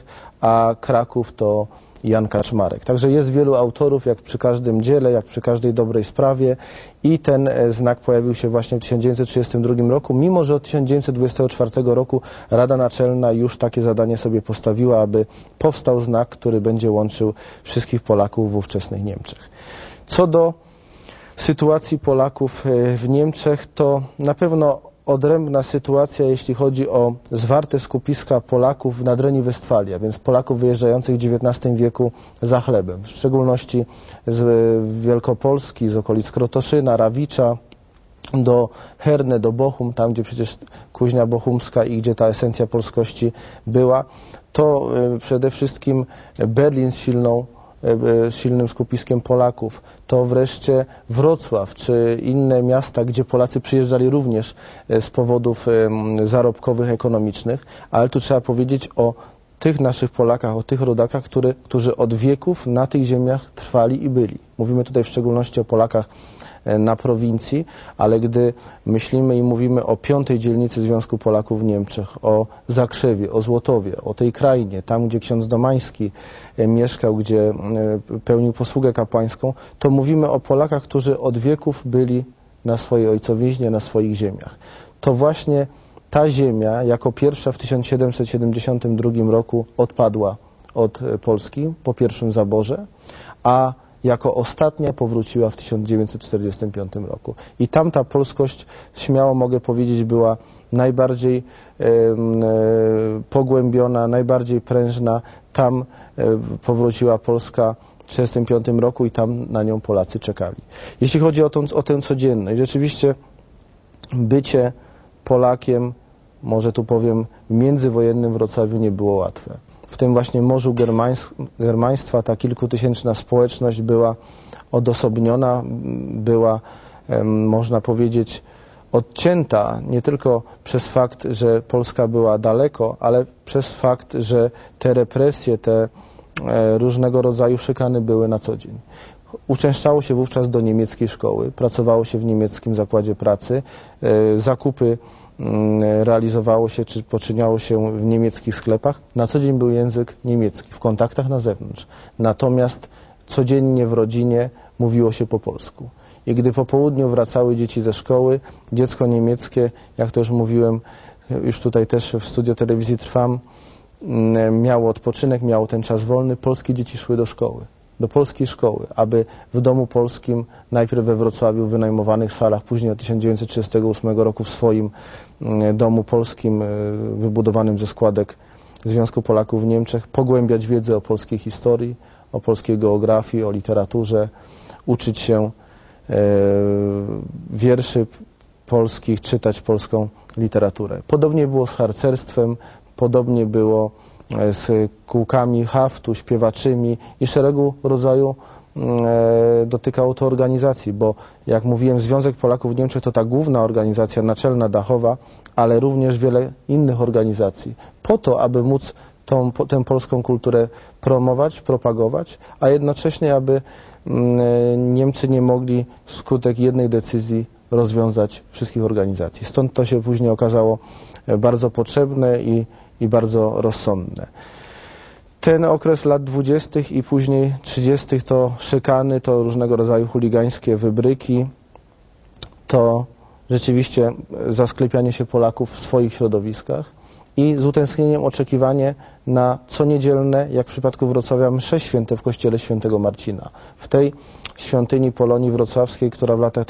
a Kraków to Jan Kaczmarek. Także jest wielu autorów, jak przy każdym dziele, jak przy każdej dobrej sprawie i ten znak pojawił się właśnie w 1932 roku, mimo że od 1924 roku Rada Naczelna już takie zadanie sobie postawiła, aby powstał znak, który będzie łączył wszystkich Polaków w ówczesnych Niemczech. Co do sytuacji Polaków w Niemczech, to na pewno odrębna sytuacja, jeśli chodzi o zwarte skupiska Polaków w Nadrenii Westfalia, więc Polaków wyjeżdżających w XIX wieku za chlebem, w szczególności z Wielkopolski, z okolic Krotoszyna, Rawicza, do Herne, do Bochum, tam gdzie przecież Kuźnia Bochumska i gdzie ta esencja polskości była, to przede wszystkim Berlin z silnym skupiskiem Polaków, to wreszcie Wrocław, czy inne miasta, gdzie Polacy przyjeżdżali również z powodów zarobkowych, ekonomicznych, ale tu trzeba powiedzieć o tych naszych Polakach, o tych rodakach, którzy od wieków na tych ziemiach trwali i byli. Mówimy tutaj w szczególności o Polakach na prowincji, ale gdy myślimy i mówimy o 5. dzielnicy Związku Polaków w Niemczech, o Zakrzewie, o Złotowie, o tej krainie, tam gdzie ksiądz Domański mieszkał, gdzie pełnił posługę kapłańską, to mówimy o Polakach, którzy od wieków byli na swojej ojcowiźnie, na swoich ziemiach. To właśnie ta ziemia jako pierwsza w 1772 roku odpadła od Polski po pierwszym zaborze, a jako ostatnia powróciła w 1945 roku. I tamta polskość, śmiało mogę powiedzieć, była najbardziej pogłębiona, najbardziej prężna. Tam powróciła Polska w 1945 roku i tam na nią Polacy czekali. Jeśli chodzi o tę codzienność, rzeczywiście bycie Polakiem, może tu powiem, w międzywojennym Wrocławiu nie było łatwe. W tym właśnie morzu germaństwa ta kilkutysięczna społeczność była odosobniona, była, można powiedzieć, odcięta nie tylko przez fakt, że Polska była daleko, ale przez fakt, że te represje, te różnego rodzaju szykany były na co dzień. Uczęszczało się wówczas do niemieckiej szkoły, pracowało się w niemieckim zakładzie pracy, zakupy realizowało się czy poczyniało się w niemieckich sklepach. Na co dzień był język niemiecki, w kontaktach na zewnątrz. Natomiast codziennie w rodzinie mówiło się po polsku. I gdy po południu wracały dzieci ze szkoły, dziecko niemieckie, jak to już mówiłem, już tutaj też w studio telewizji Trwam, miało odpoczynek, miało ten czas wolny, polskie dzieci szły do szkoły. Do polskiej szkoły, aby w domu polskim, najpierw we Wrocławiu, w wynajmowanych salach, później od 1938 roku w swoim domu polskim, wybudowanym ze składek Związku Polaków w Niemczech, pogłębiać wiedzę o polskiej historii, o polskiej geografii, o literaturze, uczyć się wierszy polskich, czytać polską literaturę. Podobnie było z harcerstwem, podobnie było z kółkami haftu, śpiewaczymi i szeregu rodzaju dotykało to organizacji, bo jak mówiłem, Związek Polaków w Niemczech to ta główna organizacja naczelna, dachowa, ale również wiele innych organizacji, po to, aby móc tę polską kulturę promować, propagować, a jednocześnie, aby Niemcy nie mogli wskutek jednej decyzji rozwiązać wszystkich organizacji. Stąd to się później okazało bardzo potrzebne i bardzo rozsądne. Ten okres lat 20. i później 30. to szykany, to różnego rodzaju chuligańskie wybryki, to rzeczywiście zasklepianie się Polaków w swoich środowiskach i z utęsknieniem oczekiwanie na co niedzielne, jak w przypadku Wrocławia, msze święte w kościele świętego Marcina. W tej świątyni Polonii Wrocławskiej, która w latach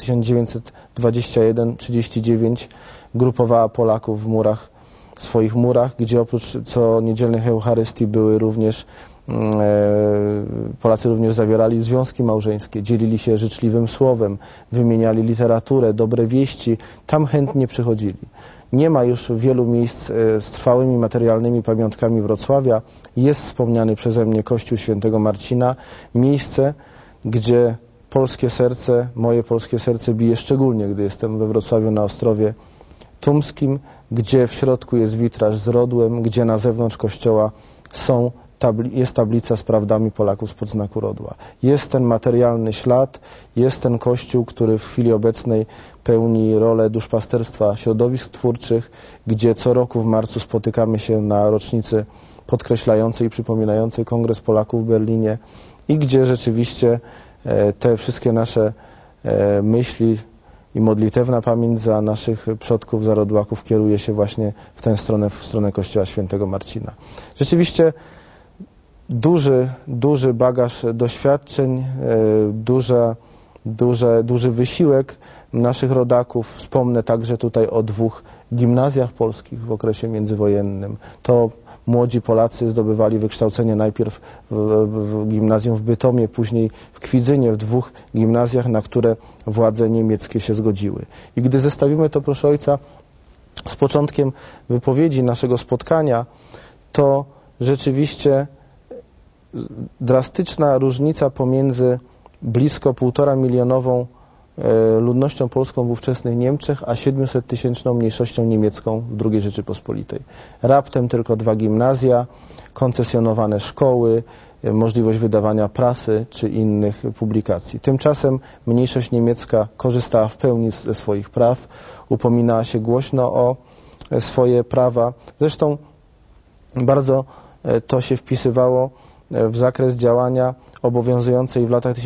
1921-39 grupowała Polaków w swoich murach, gdzie oprócz co niedzielnych Eucharystii były również Polacy również zawierali związki małżeńskie, dzielili się życzliwym słowem, wymieniali literaturę, dobre wieści, tam chętnie przychodzili. Nie ma już wielu miejsc z trwałymi materialnymi pamiątkami Wrocławia. Jest wspomniany przeze mnie Kościół Świętego Marcina, miejsce, gdzie polskie serce, moje polskie serce bije szczególnie, gdy jestem we Wrocławiu na Ostrowie Tumskim, gdzie w środku jest witraż z rodłem, gdzie na zewnątrz kościoła jest tablica z prawdami Polaków spod znaku rodła. Jest ten materialny ślad, jest ten kościół, który w chwili obecnej pełni rolę duszpasterstwa środowisk twórczych, gdzie co roku w marcu spotykamy się na rocznicy podkreślającej i przypominającej Kongres Polaków w Berlinie i gdzie rzeczywiście te wszystkie nasze myśli i modlitewna pamięć za naszych przodków, za rodłaków kieruje się właśnie w tę stronę, w stronę Kościoła Świętego Marcina. Rzeczywiście duży bagaż doświadczeń, duży wysiłek naszych rodaków. Wspomnę także tutaj o 2 gimnazjach polskich w okresie międzywojennym. To młodzi Polacy zdobywali wykształcenie najpierw w gimnazjum w Bytomie, później w Kwidzynie, w 2 gimnazjach, na które władze niemieckie się zgodziły. I gdy zestawimy to, proszę ojca, z początkiem wypowiedzi naszego spotkania, to rzeczywiście drastyczna różnica pomiędzy blisko 1,5-milionową ludnością polską w ówczesnych Niemczech, a 700-tysięczną mniejszością niemiecką w II Rzeczypospolitej. Raptem tylko 2 gimnazja, koncesjonowane szkoły, możliwość wydawania prasy czy innych publikacji. Tymczasem mniejszość niemiecka korzystała w pełni ze swoich praw, upominała się głośno o swoje prawa. Zresztą bardzo to się wpisywało w zakres działania obowiązującej w latach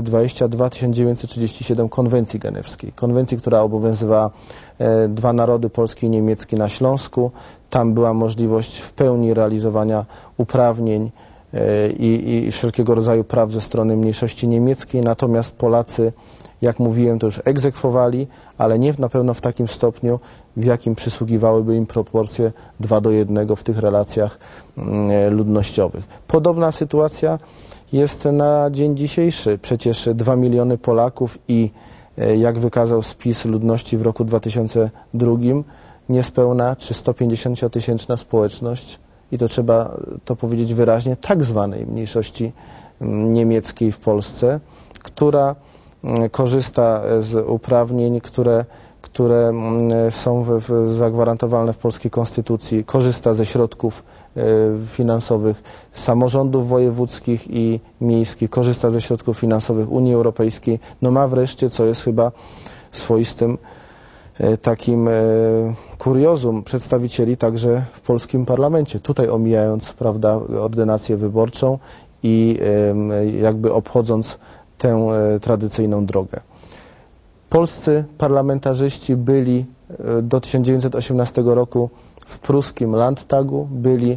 1922-1937 konwencji genewskiej. Konwencji, która obowiązywała 2 narody, polski i niemiecki, na Śląsku. Tam była możliwość w pełni realizowania uprawnień i wszelkiego rodzaju praw ze strony mniejszości niemieckiej, natomiast Polacy, jak mówiłem, to już egzekwowali, ale nie na pewno w takim stopniu, w jakim przysługiwałyby im proporcje 2:1 w tych relacjach ludnościowych. Podobna sytuacja jest na dzień dzisiejszy. Przecież 2 miliony Polaków i, jak wykazał spis ludności w roku 2002, niespełna 150-tysięczna społeczność, i to trzeba to powiedzieć wyraźnie, tak zwanej mniejszości niemieckiej w Polsce, która korzysta z uprawnień, które są zagwarantowane w polskiej konstytucji, korzysta ze środków finansowych samorządów wojewódzkich i miejskich, korzysta ze środków finansowych Unii Europejskiej, no ma wreszcie, co jest chyba swoistym takim kuriozum, przedstawicieli także w polskim parlamencie, tutaj omijając, prawda, ordynację wyborczą i jakby obchodząc tę tradycyjną drogę. Polscy parlamentarzyści byli do 1918 roku w pruskim Landtagu, byli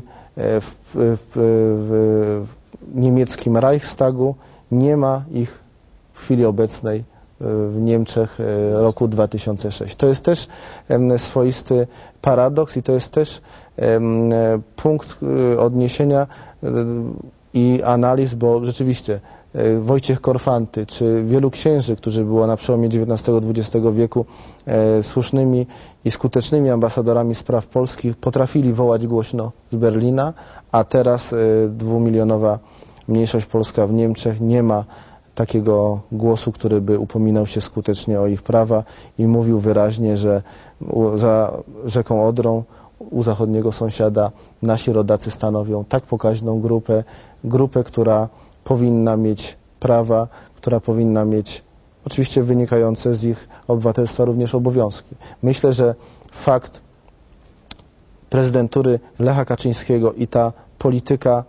w niemieckim Reichstagu. Nie ma ich w chwili obecnej w Niemczech roku 2006. To jest też swoisty paradoks i to jest też punkt odniesienia i analiz, bo rzeczywiście Wojciech Korfanty, czy wielu księży, którzy było na przełomie XIX-XX wieku słusznymi i skutecznymi ambasadorami spraw polskich, potrafili wołać głośno z Berlina, a teraz 2-milionowa mniejszość polska w Niemczech nie ma takiego głosu, który by upominał się skutecznie o ich prawa i mówił wyraźnie, że za rzeką Odrą u zachodniego sąsiada nasi rodacy stanowią tak pokaźną grupę, która powinna mieć prawa, która powinna mieć oczywiście wynikające z ich obywatelstwa również obowiązki. Myślę, że fakt prezydentury Lecha Kaczyńskiego i ta polityka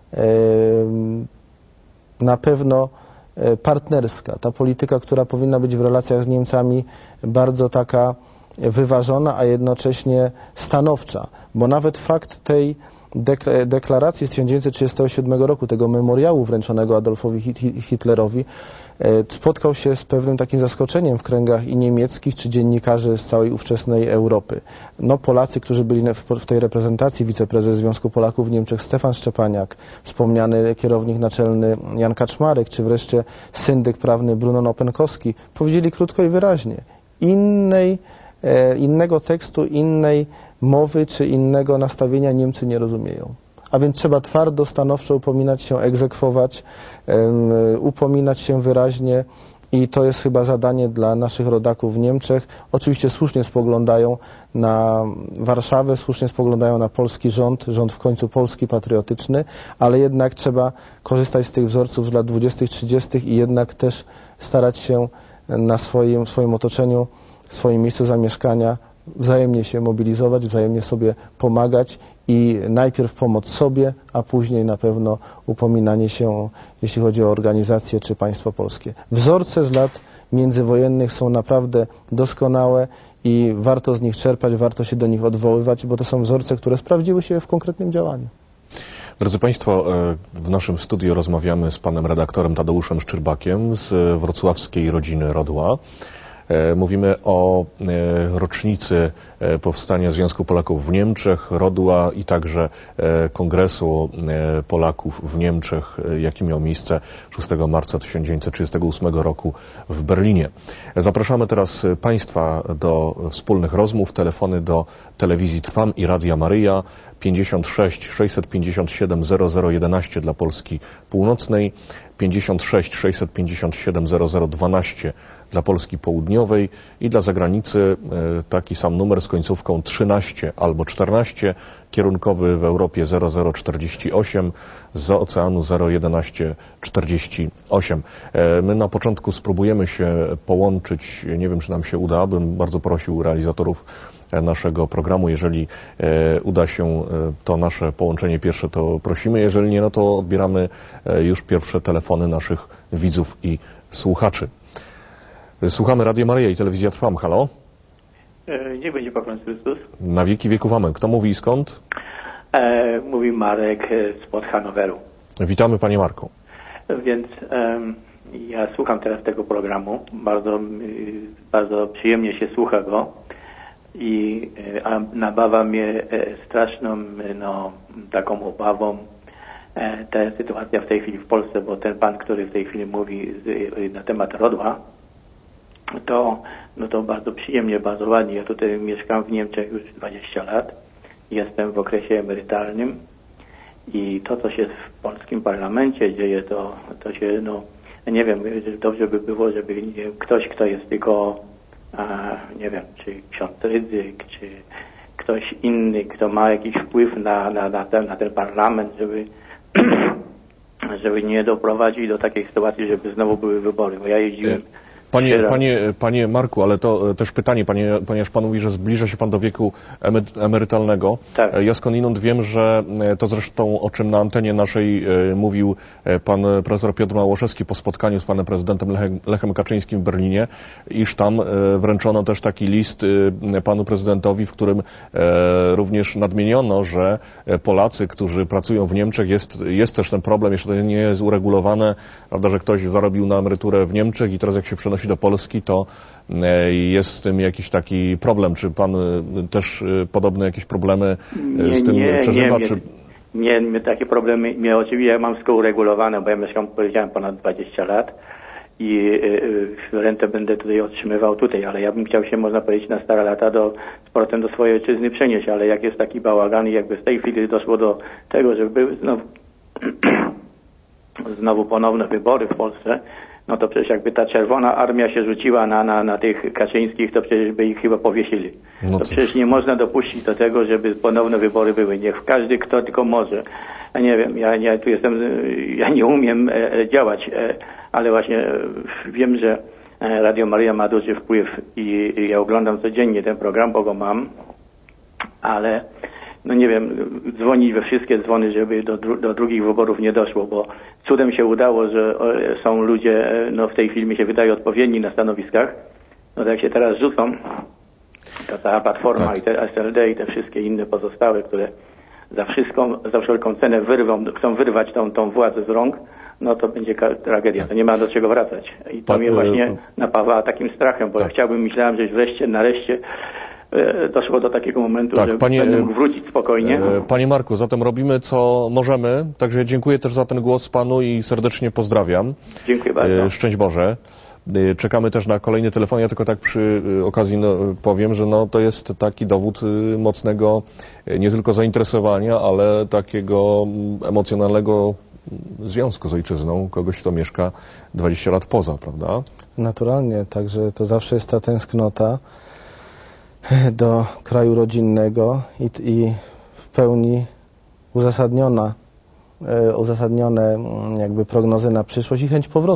na pewno partnerska, ta polityka, która powinna być w relacjach z Niemcami bardzo taka wyważona, a jednocześnie stanowcza, bo nawet fakt tej deklaracji z 1937 roku, tego memoriału wręczonego Adolfowi Hitlerowi, spotkał się z pewnym takim zaskoczeniem w kręgach i niemieckich, czy dziennikarzy z całej ówczesnej Europy. No, Polacy, którzy byli w tej reprezentacji, wiceprezes Związku Polaków w Niemczech Stefan Szczepaniak, wspomniany kierownik naczelny Jan Kaczmarek, czy wreszcie syndyk prawny Bruno Nopenkowski, powiedzieli krótko i wyraźnie: innego tekstu, innej mowy czy innego nastawienia Niemcy nie rozumieją. A więc trzeba twardo, stanowczo upominać się, egzekwować, upominać się wyraźnie i to jest chyba zadanie dla naszych rodaków w Niemczech. Oczywiście słusznie spoglądają na Warszawę, słusznie spoglądają na polski rząd w końcu polski, patriotyczny, ale jednak trzeba korzystać z tych wzorców z lat 20., 30. i jednak też starać się na swoim otoczeniu, w swoim miejscu zamieszkania wzajemnie się mobilizować, wzajemnie sobie pomagać i najpierw pomoc sobie, a później na pewno upominanie się, jeśli chodzi o organizację czy państwo polskie. Wzorce z lat międzywojennych są naprawdę doskonałe i warto z nich czerpać, warto się do nich odwoływać, bo to są wzorce, które sprawdziły się w konkretnym działaniu. Drodzy Państwo, w naszym studiu rozmawiamy z panem redaktorem Tadeuszem Szczyrbakiem z wrocławskiej rodziny Rodła. Mówimy o rocznicy powstania Związku Polaków w Niemczech, Rodła i także Kongresu Polaków w Niemczech, jaki miał miejsce 6 marca 1938 roku w Berlinie. Zapraszamy teraz Państwa do wspólnych rozmów. Telefony do telewizji Trwam i Radia Maryja 56 657 0011 dla Polski Północnej, 56 657 0012 dla Polski Południowej i dla zagranicy taki sam numer z końcówką 13 albo 14, kierunkowy w Europie 0048, z oceanu 01148. My na początku spróbujemy się połączyć, nie wiem czy nam się uda, bym bardzo prosił realizatorów naszego programu, jeżeli uda się to nasze połączenie pierwsze, to prosimy, jeżeli nie, no to odbieramy już pierwsze telefony naszych widzów i słuchaczy. Słuchamy Radio Maryja i Telewizja Trwam. Halo? Niech będzie pochwalony Chrystus. Na wieki wieków amen. Kto mówi i skąd? Mówi Marek spod Hanoweru. Witamy Panie Marku. Więc ja słucham teraz tego programu. Bardzo przyjemnie się słucha go i nabawa mnie straszną taką obawą ta sytuacja w tej chwili w Polsce, bo ten pan, który w tej chwili mówi na temat Rodła, to bardzo przyjemnie, bardzo ładnie. Ja tutaj mieszkam w Niemczech już 20 lat. Jestem w okresie emerytalnym i to, co się w polskim parlamencie dzieje, to się, nie wiem, dobrze by było, żeby ktoś, kto jest tylko, nie wiem, czy ksiądz Rydzyk, czy ktoś inny, kto ma jakiś wpływ na ten parlament, żeby nie doprowadzić do takiej sytuacji, żeby znowu były wybory, bo ja jeździłem. Panie Marku, ale to też pytanie, ponieważ Pan mówi, że zbliża się Pan do wieku emerytalnego. Tak. Ja skądinąd wiem, że to zresztą, o czym na antenie naszej mówił pan profesor Piotr Małoszewski po spotkaniu z panem prezydentem Lechem Kaczyńskim w Berlinie, iż tam wręczono też taki list panu prezydentowi, w którym również nadmieniono, że Polacy, którzy pracują w Niemczech, jest też ten problem, jeszcze to nie jest uregulowane, prawda, że ktoś zarobił na emeryturę w Niemczech i teraz jak się przenosi do Polski, to jest z tym jakiś taki problem. Czy pan też podobne jakieś problemy z tym przeżywa? Nie, takie problemy, oczywiście ja mam wszystko uregulowane, bo ja mieszkam, powiedziałem, ponad 20 lat i rentę będę tutaj otrzymywał tutaj, ale ja bym chciał się, można powiedzieć, na stare lata z powrotem do swojej ojczyzny przenieść, ale jak jest taki bałagan i jakby w tej chwili doszło do tego, żeby były znowu ponowne wybory w Polsce, no to przecież jakby ta czerwona armia się rzuciła na tych Kaczyńskich, to przecież by ich chyba powiesili. To przecież nie można dopuścić do tego, żeby ponowne wybory były. Niech każdy, kto tylko może. Ja nie wiem, ja tu jestem, ja nie umiem działać, ale właśnie wiem, że Radio Maryja ma duży wpływ i ja oglądam codziennie ten program, bo go mam, ale no nie wiem, dzwonić we wszystkie dzwony, żeby do drugich wyborów nie doszło, bo cudem się udało, że są ludzie, w tej chwili mi się wydaje odpowiedni na stanowiskach. No to jak się teraz rzucą, ta cała Platforma tak. I te SLD i te wszystkie inne pozostałe, które za wszelką cenę chcą wyrwać tą władzę z rąk, no to będzie tragedia, to nie ma do czego wracać. I to mnie właśnie napawa takim strachem, bo ja myślałem, że nareszcie doszło do takiego momentu, że będę mógł wrócić spokojnie. Panie Marku, zatem robimy co możemy, także dziękuję też za ten głos panu i serdecznie pozdrawiam. Dziękuję bardzo. Szczęść Boże. Czekamy też na kolejny telefon. Ja tylko tak przy okazji powiem, że to jest taki dowód mocnego nie tylko zainteresowania, ale takiego emocjonalnego związku z ojczyzną, kogoś, kto mieszka 20 lat poza, prawda? Naturalnie, także to zawsze jest ta tęsknota do kraju rodzinnego i w pełni uzasadnione jakby prognozy na przyszłość i chęć powrotu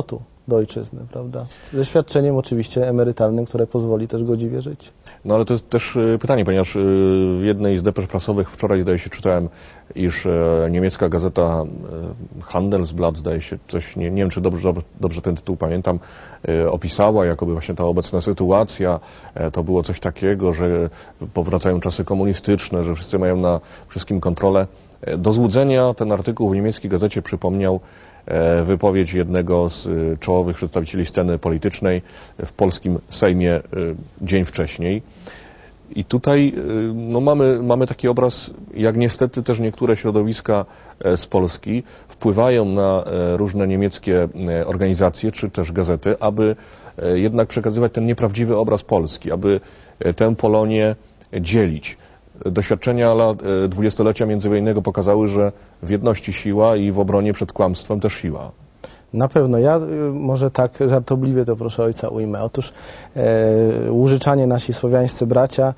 do ojczyzny, prawda? Ze świadczeniem oczywiście emerytalnym, które pozwoli też godziwie żyć. No ale to jest też pytanie, ponieważ w jednej z depesz prasowych wczoraj, zdaje się, czytałem, iż niemiecka gazeta Handelsblatt, zdaje się, coś, nie wiem, czy dobrze ten tytuł pamiętam, opisała, jakoby właśnie ta obecna sytuacja, to było coś takiego, że powracają czasy komunistyczne, że wszyscy mają na wszystkim kontrolę. Do złudzenia ten artykuł w niemieckiej gazecie przypomniał wypowiedź jednego z czołowych przedstawicieli sceny politycznej w polskim Sejmie dzień wcześniej. I tutaj no, mamy taki obraz, jak niestety też niektóre środowiska z Polski wpływają na różne niemieckie organizacje czy też gazety, aby jednak przekazywać ten nieprawdziwy obraz Polski, aby tę Polonię dzielić. Doświadczenia lat dwudziestolecia międzywojennego pokazały, że w jedności siła i w obronie przed kłamstwem też siła. Na pewno. Ja może tak żartobliwie to proszę ojca ujmę. Otóż łużyczanie nasi słowiańscy bracia,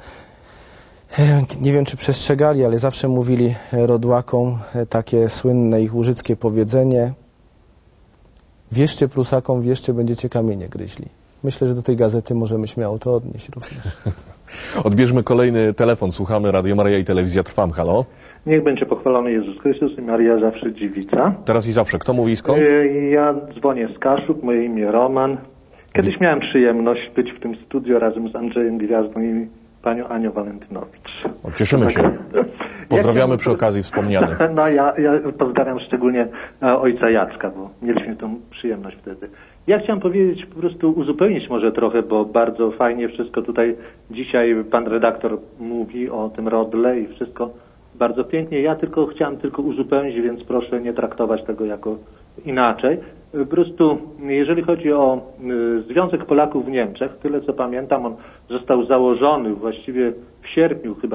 nie wiem czy przestrzegali, ale zawsze mówili rodłakom takie słynne ich łużyckie powiedzenie: wierzcie Prusakom, wierzcie, będziecie kamienie gryźli. Myślę, że do tej gazety możemy śmiało to odnieść również. Odbierzmy kolejny telefon. Słuchamy Radio Maryja i Telewizja Trwam. Halo? Niech będzie pochwalony Jezus Chrystus i Maria zawsze dziewica. Teraz i zawsze. Kto mówi i skąd? Ja dzwonię z Kaszub, moje imię Roman. Kiedyś miałem przyjemność być w tym studio razem z Andrzejem Gwiazdą i panią Anią Walentynowicz. Cieszymy się. Pozdrawiamy przy okazji wspomnianych. No ja pozdrawiam szczególnie ojca Jacka, bo mieliśmy tą przyjemność wtedy. Ja chciałem powiedzieć, po prostu uzupełnić może trochę, bo bardzo fajnie wszystko tutaj dzisiaj pan redaktor mówi o tym rodle i wszystko bardzo pięknie. Ja chciałem uzupełnić, więc proszę nie traktować tego jako inaczej. Po prostu jeżeli chodzi o Związek Polaków w Niemczech, tyle co pamiętam, on został założony właściwie w sierpniu, chyba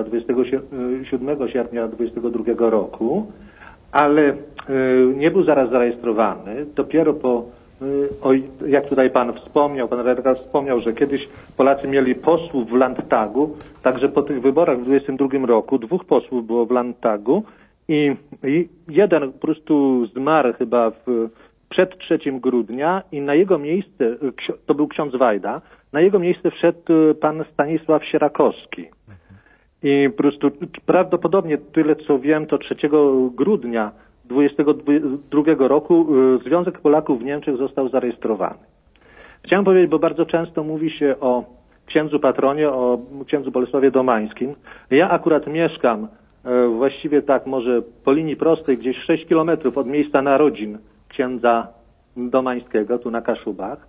27 sierpnia 22 roku, ale nie był zaraz zarejestrowany. Dopiero jak tutaj pan redaktor wspomniał, że kiedyś Polacy mieli posłów w Landtagu, także po tych wyborach w 22 roku 2 posłów było w Landtagu i jeden po prostu zmarł chyba przed 3 grudnia i na jego miejsce, to był ksiądz Wajda, na jego miejsce wszedł pan Stanisław Sierakowski. I po prostu prawdopodobnie tyle co wiem, to 3 grudnia 22 roku Związek Polaków w Niemczech został zarejestrowany. Chciałem powiedzieć, bo bardzo często mówi się o księdzu patronie, o księdzu Bolesławie Domańskim. Ja akurat mieszkam właściwie tak może po linii prostej, gdzieś 6 kilometrów od miejsca narodzin księdza Domańskiego, tu na Kaszubach.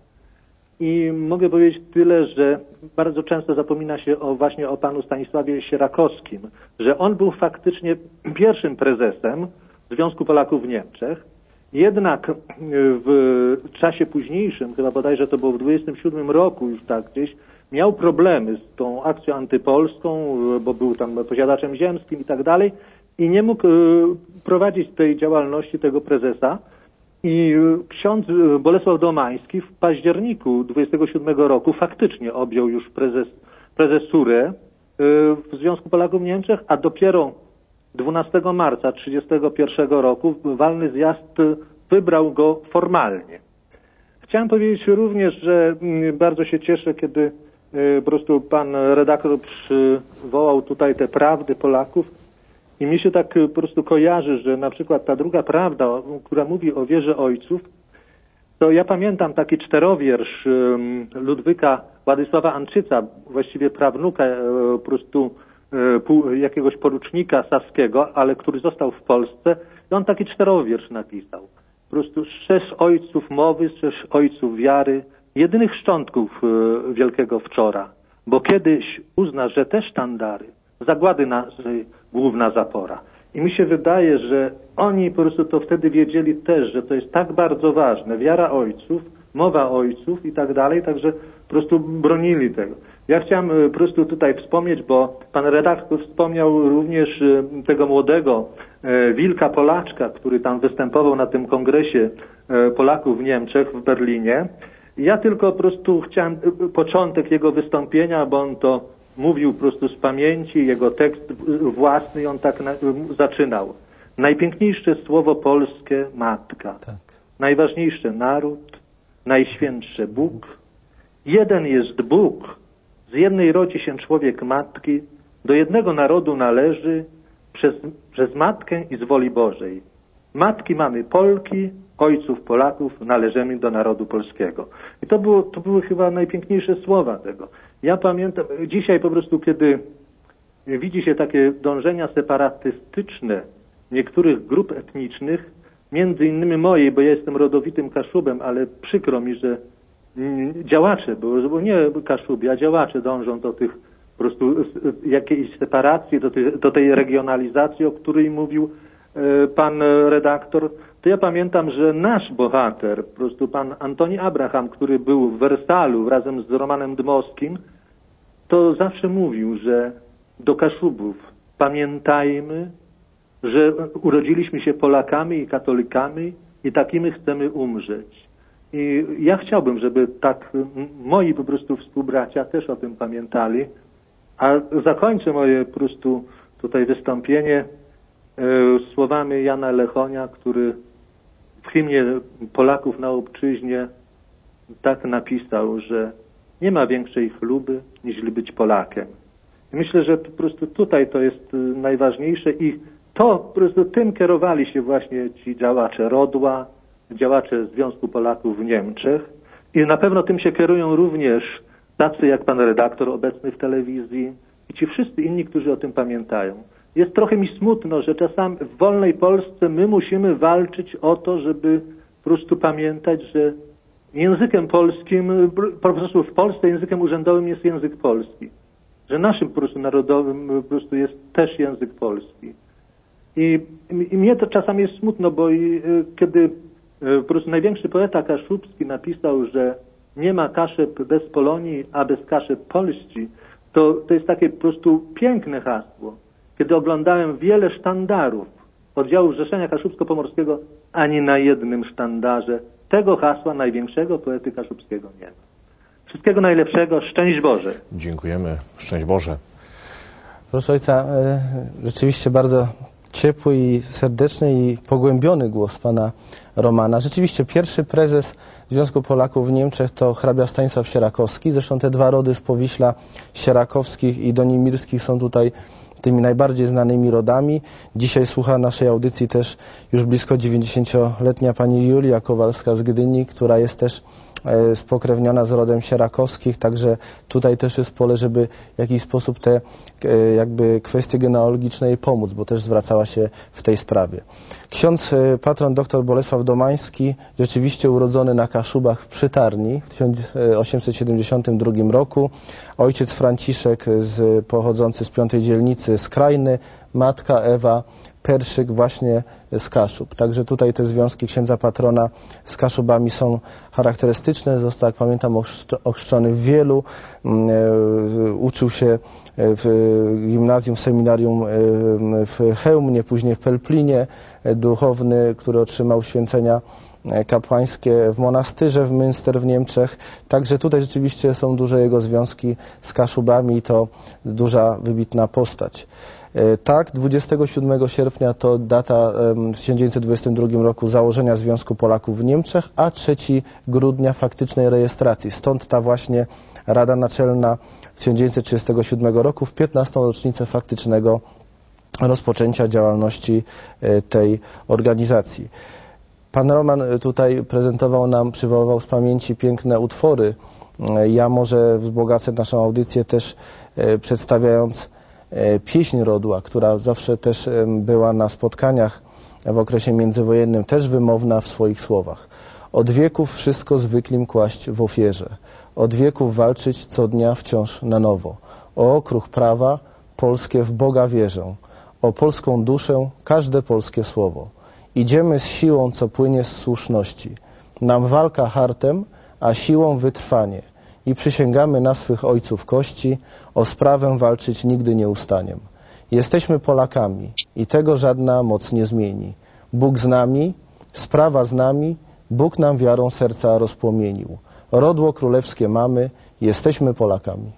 I mogę powiedzieć tyle, że bardzo często zapomina się właśnie o panu Stanisławie Sierakowskim, że on był faktycznie pierwszym prezesem Związku Polaków w Niemczech. Jednak w czasie późniejszym, chyba bodajże to było w 27 roku już tak gdzieś, miał problemy z tą akcją antypolską, bo był tam posiadaczem ziemskim i tak dalej i nie mógł prowadzić tej działalności tego prezesa. I ksiądz Bolesław Domański w październiku 27 roku faktycznie objął już prezesurę w Związku Polaków w Niemczech, a dopiero 12 marca 1931 roku walny zjazd wybrał go formalnie. Chciałem powiedzieć również, że bardzo się cieszę, kiedy po prostu pan redaktor przywołał tutaj te prawdy Polaków i mi się tak po prostu kojarzy, że na przykład ta druga prawda, która mówi o wierze ojców, to ja pamiętam taki czterowiersz Ludwika Władysława Anczyca, właściwie prawnuka po prostu jakiegoś porucznika saskiego, ale który został w Polsce i on taki czterowiersz napisał. Po prostu 6 ojców mowy, 6 ojców wiary, jedynych szczątków wielkiego wczora, bo kiedyś uzna, że te sztandary zagłady naszej główna zapora. I mi się wydaje, że oni po prostu to wtedy wiedzieli też, że to jest tak bardzo ważne, wiara ojców, mowa ojców i tak dalej, także po prostu bronili tego. Ja chciałem po prostu tutaj wspomnieć, bo pan redaktor wspomniał również tego młodego Wilka Polaczka, który tam występował na tym kongresie Polaków w Niemczech w Berlinie. Ja tylko po prostu chciałem początek jego wystąpienia, bo on to mówił po prostu z pamięci, jego tekst własny i on tak zaczynał. Najpiękniejsze słowo polskie matka, tak. Najważniejsze naród, najświętszy Bóg. Jeden jest Bóg, z jednej rodzi się człowiek matki, do jednego narodu należy, przez matkę i z woli Bożej. Matki mamy Polki, ojców Polaków, należymy do narodu polskiego. I to były chyba najpiękniejsze słowa tego. Ja pamiętam, dzisiaj po prostu, kiedy widzi się takie dążenia separatystyczne niektórych grup etnicznych, między innymi mojej, bo ja jestem rodowitym Kaszubem, ale przykro mi, że działacze, bo nie Kaszubi, a działacze dążą do tych po prostu jakiejś separacji, do tej regionalizacji, o której mówił pan redaktor. To ja pamiętam, że nasz bohater, po prostu pan Antoni Abraham, który był w Wersalu razem z Romanem Dmowskim, to zawsze mówił, że do Kaszubów pamiętajmy, że urodziliśmy się Polakami i katolikami i takimi chcemy umrzeć. I ja chciałbym, żeby tak moi po prostu współbracia też o tym pamiętali. A zakończę moje po prostu tutaj wystąpienie słowami Jana Lechonia, który w hymnie Polaków na obczyźnie tak napisał, że nie ma większej chluby niż być Polakiem. I myślę, że po prostu tutaj to jest najważniejsze i to po prostu tym kierowali się właśnie ci działacze Rodła, działacze Związku Polaków w Niemczech i na pewno tym się kierują również tacy jak pan redaktor obecny w telewizji i ci wszyscy inni, którzy o tym pamiętają. Jest trochę mi smutno, że czasami w wolnej Polsce my musimy walczyć o to, żeby po prostu pamiętać, że językiem polskim, po prostu w Polsce językiem urzędowym jest język polski. Że naszym po prostu narodowym po prostu jest też język polski. I mnie to czasami jest smutno, bo kiedy po prostu największy poeta kaszubski napisał, że nie ma Kaszeb bez Polonii, a bez Kaszeb Polści, to jest takie po prostu piękne hasło. Kiedy oglądałem wiele sztandarów oddziału Zrzeszenia Kaszubsko-Pomorskiego, ani na jednym sztandarze tego hasła największego poety kaszubskiego nie ma. Wszystkiego najlepszego, szczęść Boże. Dziękujemy, szczęść Boże. Proszę ojca, rzeczywiście bardzo ciepły i serdeczny i pogłębiony głos pana Romana. Rzeczywiście pierwszy prezes Związku Polaków w Niemczech to hrabia Stanisław Sierakowski. Zresztą te dwa rody z Powiśla, Sierakowskich i Donimirskich, są tutaj tymi najbardziej znanymi rodami. Dzisiaj słucha naszej audycji też już blisko 90-letnia pani Julia Kowalska z Gdyni, która jest też spokrewniona z rodem Sierakowskich, także tutaj też jest pole, żeby w jakiś sposób te jakby kwestie genealogiczne jej pomóc, bo też zwracała się w tej sprawie. Ksiądz patron dr Bolesław Domański, rzeczywiście urodzony na Kaszubach w Przytarni w 1872 roku, ojciec Franciszek pochodzący z 5. dzielnicy z Krajny, matka Ewa Perszyk właśnie z Kaszub. Także tutaj te związki księdza patrona z Kaszubami są charakterystyczne. Został, jak pamiętam, ochrzczony w Wielu. Uczył się w gimnazjum, w seminarium w Chełmnie, później w Pelplinie. Duchowny, który otrzymał święcenia kapłańskie w monastyrze w Münster w Niemczech. Także tutaj rzeczywiście są duże jego związki z Kaszubami i to duża, wybitna postać. Tak, 27 sierpnia to data w 1922 roku założenia Związku Polaków w Niemczech, a 3 grudnia faktycznej rejestracji. Stąd ta właśnie Rada Naczelna w 1937 roku w 15. rocznicę faktycznego rozpoczęcia działalności tej organizacji. Pan Roman tutaj prezentował nam, przywoływał z pamięci piękne utwory. Ja może wzbogacę naszą audycję też przedstawiając pieśń Rodła, która zawsze też była na spotkaniach w okresie międzywojennym, też wymowna w swoich słowach. Od wieków wszystko zwyklim kłaść w ofierze. Od wieków walczyć co dnia wciąż na nowo. O okruch prawa, polskie w Boga wierzę. O polską duszę, każde polskie słowo. Idziemy z siłą, co płynie z słuszności. Nam walka hartem, a siłą wytrwanie. I przysięgamy na swych ojców kości, o sprawę walczyć nigdy nie ustaniem. Jesteśmy Polakami i tego żadna moc nie zmieni. Bóg z nami, sprawa z nami, Bóg nam wiarą serca rozpłomienił. Rodło królewskie mamy, jesteśmy Polakami.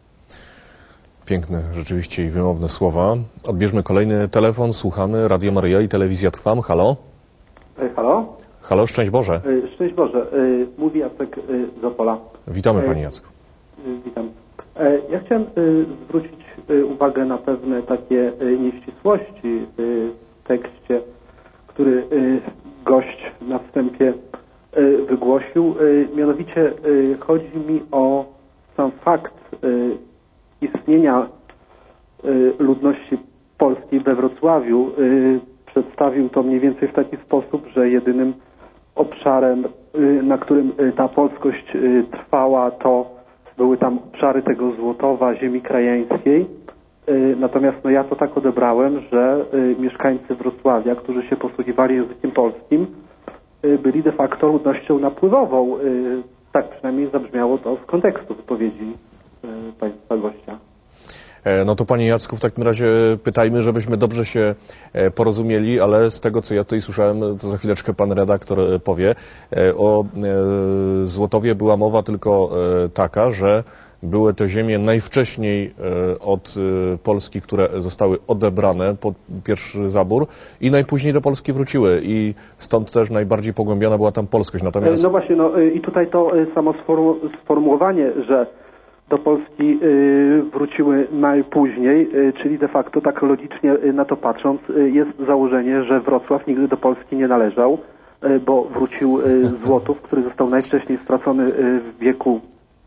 Piękne rzeczywiście i wymowne słowa. Odbierzmy kolejny telefon, słuchamy. Radio Maryja i Telewizja Trwam. Halo? Halo? Halo, szczęść Boże. Szczęść Boże. Mówi Jacek z Opola. Witamy Panie Jacku. Witam. Ja chciałem zwrócić uwagę na pewne takie nieścisłości w tekście, który gość na wstępie wygłosił. Mianowicie chodzi mi o sam fakt istnienia ludności polskiej we Wrocławiu. Przedstawił to mniej więcej w taki sposób, że jedynym obszarem, na którym ta polskość trwała, to były tam obszary tego Złotowa, ziemi krajeńskiej. Natomiast ja to tak odebrałem, że mieszkańcy Wrocławia, którzy się posługiwali językiem polskim, byli de facto ludnością napływową. Tak przynajmniej zabrzmiało to z kontekstu wypowiedzi państwa gościa. No to Panie Jacku, w takim razie pytajmy, żebyśmy dobrze się porozumieli, ale z tego, co ja tutaj słyszałem, to za chwileczkę Pan redaktor powie, o Złotowie była mowa tylko taka, że były to ziemie najwcześniej od Polski, które zostały odebrane pod pierwszy zabór i najpóźniej do Polski wróciły i stąd też najbardziej pogłębiona była tam polskość. Natomiast... No właśnie, i tutaj to samo sformułowanie, że do Polski wróciły najpóźniej, czyli de facto tak logicznie na to patrząc, jest założenie, że Wrocław nigdy do Polski nie należał, bo wrócił Złotów, który został najwcześniej stracony w wieku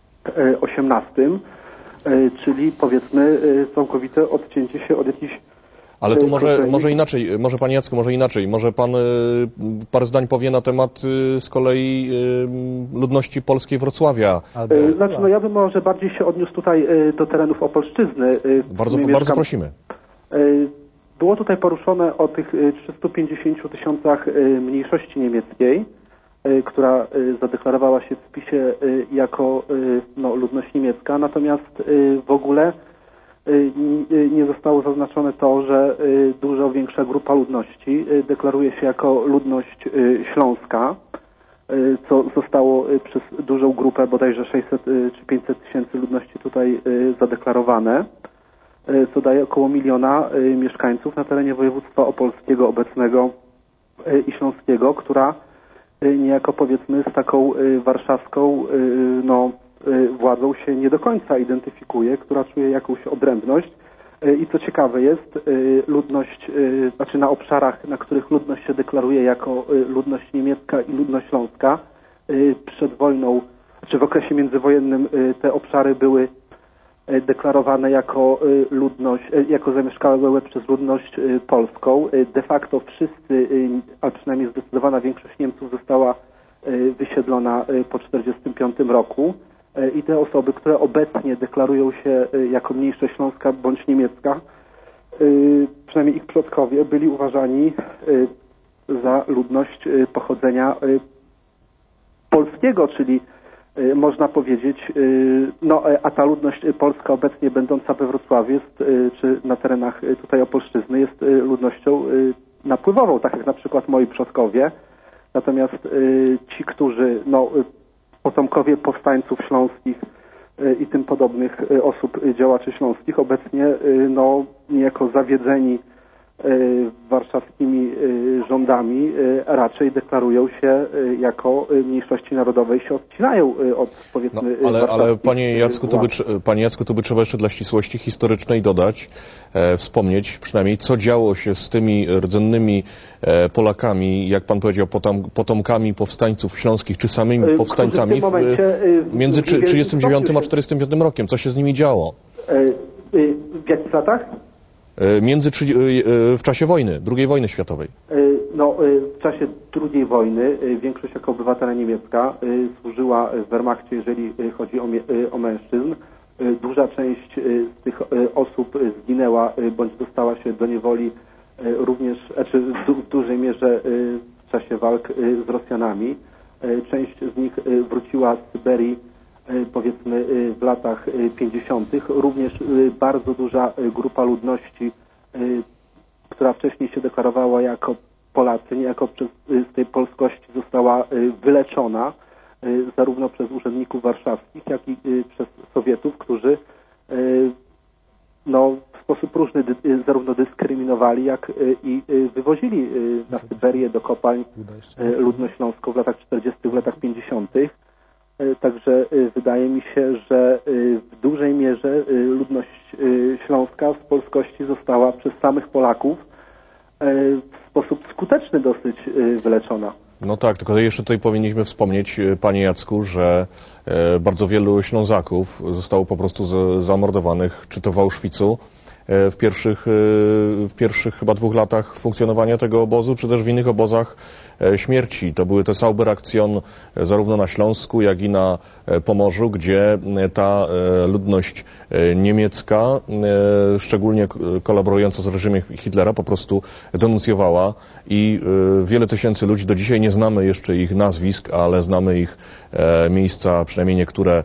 XVIII, czyli powiedzmy całkowite odcięcie się od jakichś... Ale tu może inaczej, może Panie Jacku, może inaczej. Może Pan parę zdań powie na temat z kolei ludności polskiej Wrocławia. Znaczy, ja bym może bardziej się odniósł tutaj do terenów Opolszczyzny. Bardzo prosimy. Było tutaj poruszone o tych 350 000 mniejszości niemieckiej, która zadeklarowała się w spisie jako ludność niemiecka, natomiast w ogóle nie zostało zaznaczone to, że dużo większa grupa ludności deklaruje się jako ludność śląska, co zostało przez dużą grupę, bodajże 600 czy 500 tysięcy ludności tutaj zadeklarowane, co daje około 1 000 000 mieszkańców na terenie województwa opolskiego obecnego i śląskiego, która niejako powiedzmy z taką warszawską władzą się nie do końca identyfikuje, która czuje jakąś odrębność. I co ciekawe jest, ludność, znaczy na obszarach, na których ludność się deklaruje jako ludność niemiecka i ludność śląska, przed wojną, czy w okresie międzywojennym te obszary były deklarowane jako ludność, jako zamieszkałe przez ludność polską. De facto wszyscy, a przynajmniej zdecydowana większość Niemców została wysiedlona po 1945 roku. I te osoby, które obecnie deklarują się jako mniejszość śląska bądź niemiecka, przynajmniej ich przodkowie, byli uważani za ludność pochodzenia polskiego, czyli można powiedzieć, a ta ludność polska obecnie będąca we Wrocławiu jest, czy na terenach tutaj Opolszczyzny jest ludnością napływową, tak jak na przykład moi przodkowie. Natomiast ci, którzy potomkowie powstańców śląskich i tym podobnych osób, działaczy śląskich, obecnie niejako zawiedzeni warszawskimi rządami raczej deklarują się jako mniejszości narodowej, się odcinają od powiedzmy... Ale Panie Jacku, tu by trzeba jeszcze dla ścisłości historycznej dodać, wspomnieć przynajmniej, co działo się z tymi rdzennymi Polakami, jak Pan powiedział, potomkami powstańców śląskich, czy samymi powstańcami między 1939 a 1945 rokiem. Co się z nimi działo? W jakich latach? W czasie wojny, II wojny światowej. W czasie II wojny większość jako obywatela niemiecka służyła w Wehrmachcie, jeżeli chodzi o mężczyzn. Duża część z tych osób zginęła bądź dostała się do niewoli również, w dużej mierze w czasie walk z Rosjanami. Część z nich wróciła z Syberii powiedzmy w latach 50. Również bardzo duża grupa ludności, która wcześniej się deklarowała jako Polacy, niejako z tej polskości została wyleczona zarówno przez urzędników warszawskich, jak i przez Sowietów, którzy sposób różny zarówno dyskryminowali, jak i wywozili na Syberię do kopalń ludność śląską w latach 40., w latach 50. Także wydaje mi się, że w dużej mierze ludność śląska z polskości została przez samych Polaków w sposób skuteczny dosyć wyleczona. No tak, tylko jeszcze tutaj powinniśmy wspomnieć, panie Jacku, że bardzo wielu Ślązaków zostało po prostu zamordowanych, czy to w Auschwitzu w pierwszych chyba 2 latach funkcjonowania tego obozu, czy też w innych obozach śmierci. To były te Sauberaktion zarówno na Śląsku, jak i na Pomorzu, gdzie ta ludność niemiecka, szczególnie kolaborująca z reżimem Hitlera, po prostu denuncjowała i wiele tysięcy ludzi, do dzisiaj nie znamy jeszcze ich nazwisk, ale znamy ich miejsca, przynajmniej niektóre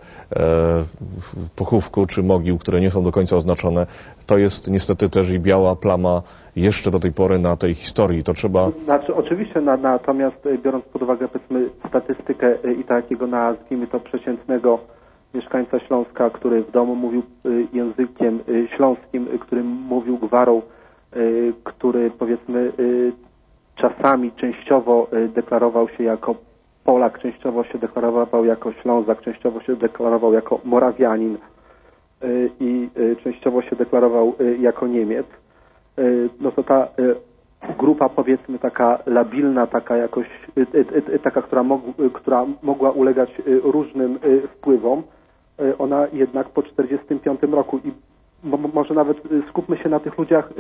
pochówku czy mogił, które nie są do końca oznaczone. To jest niestety też i biała plama jeszcze do tej pory na tej historii. To trzeba... Znaczy, oczywiście, natomiast biorąc pod uwagę, powiedzmy, statystykę i takiego, nazwijmy to, przeciętnego mieszkańca Śląska, który w domu mówił językiem śląskim, który mówił gwarą, który, powiedzmy, czasami częściowo deklarował się jako Polak, częściowo się deklarował jako Ślązak, częściowo się deklarował jako Morawianin i częściowo się deklarował jako Niemiec, no to ta grupa, powiedzmy, taka labilna, taka jakoś, taka, która mogła ulegać różnym wpływom, ona jednak po 1945 roku i może nawet skupmy się na tych ludziach,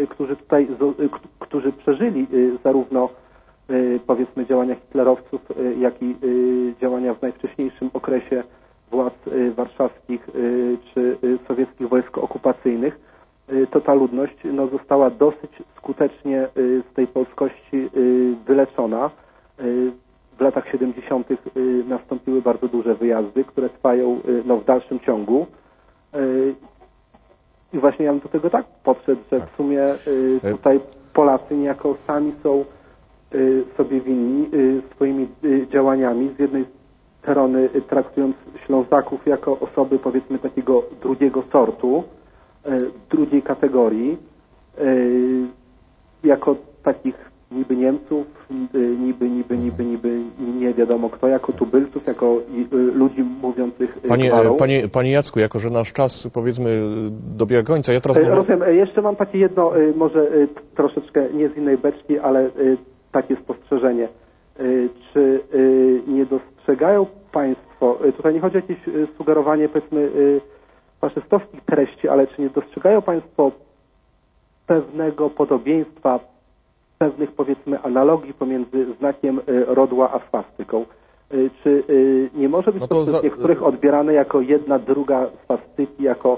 którzy przeżyli zarówno, powiedzmy, działania hitlerowców, jak i działania w najwcześniejszym okresie władz warszawskich czy sowieckich wojsk okupacyjnych, to ta ludność została dosyć skutecznie z tej polskości wyleczona. W latach 70. nastąpiły bardzo duże wyjazdy, które trwają w dalszym ciągu. I właśnie ja bym do tego tak podszedł, że w sumie tutaj Polacy niejako sami są sobie winni swoimi działaniami. Z jednej strony traktując Ślązaków jako osoby, powiedzmy, takiego drugiego sortu, drugiej kategorii, jako takich niby Niemców, niby nie wiadomo kto, jako tubylców, jako ludzi mówiących gwarą. Panie Jacku, jako że nasz czas, powiedzmy, dobiega końca, ja teraz... Rozumiem, jeszcze mam takie jedno, może troszeczkę nie z innej beczki, ale takie spostrzeżenie. Czy nie dostrzegają Państwo, tutaj nie chodzi o jakieś sugerowanie, powiedzmy, faszystowskich treści, ale czy nie dostrzegają Państwo pewnego podobieństwa, pewnych, powiedzmy, analogii pomiędzy znakiem rodła a swastyką? Czy nie może być to przez niektórych odbierane jako jedna, druga swastyki, jako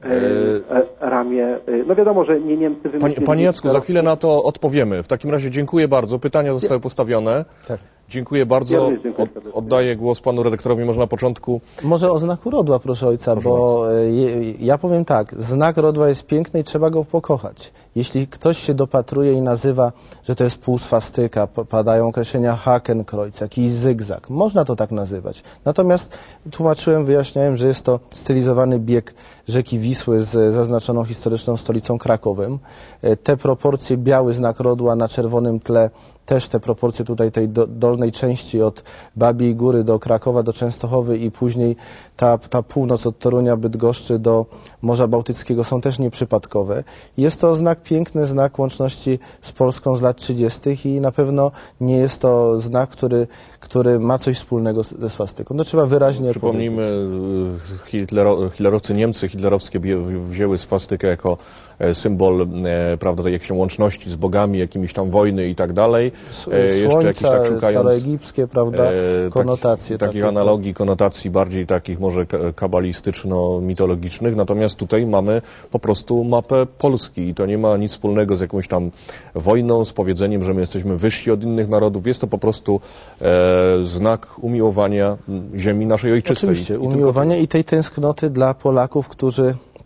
ramię? No wiadomo, że nie Niemcy wymyślili... Panie Jacku, za chwilę na to odpowiemy. W takim razie dziękuję bardzo. Pytania zostały postawione. Tak. Dziękuję bardzo. Oddaję głos panu redaktorowi może na początku. Może o znaku rodła, proszę ojca, bo ja powiem tak, znak rodła jest piękny i trzeba go pokochać. Jeśli ktoś się dopatruje i nazywa, że to jest półswastyka, padają określenia Hakenkreuz, jakiś zygzak, można to tak nazywać. Natomiast tłumaczyłem, wyjaśniałem, że jest to stylizowany bieg rzeki Wisły z zaznaczoną historyczną stolicą Krakowem. Te proporcje, biały znak rodła na czerwonym tle, też te proporcje tutaj tej dolnej części od Babiej Góry do Krakowa, do Częstochowy i później ta północ od Torunia, Bydgoszczy do Morza Bałtyckiego są też nieprzypadkowe. Jest to znak, piękny znak łączności z Polską z lat 30. i na pewno nie jest to znak, który ma coś wspólnego ze swastyką. No trzeba wyraźnie przypomnijmy, hitlerowcy Niemcy hitlerowskie wzięły swastykę jako symbol, prawda, jakiejś łączności z bogami, jakimiś tam wojny i tak dalej. Jeszcze jakieś tak szukając staroegipskie, prawda, konotacje. Takich analogii, konotacji bardziej takich może kabalistyczno-mitologicznych. Natomiast tutaj mamy po prostu mapę Polski i to nie ma nic wspólnego z jakąś tam wojną, z powiedzeniem, że my jesteśmy wyżsi od innych narodów. Jest to po prostu znak umiłowania ziemi naszej ojczystej. Oczywiście, umiłowania i tej tęsknoty dla Polaków, którzy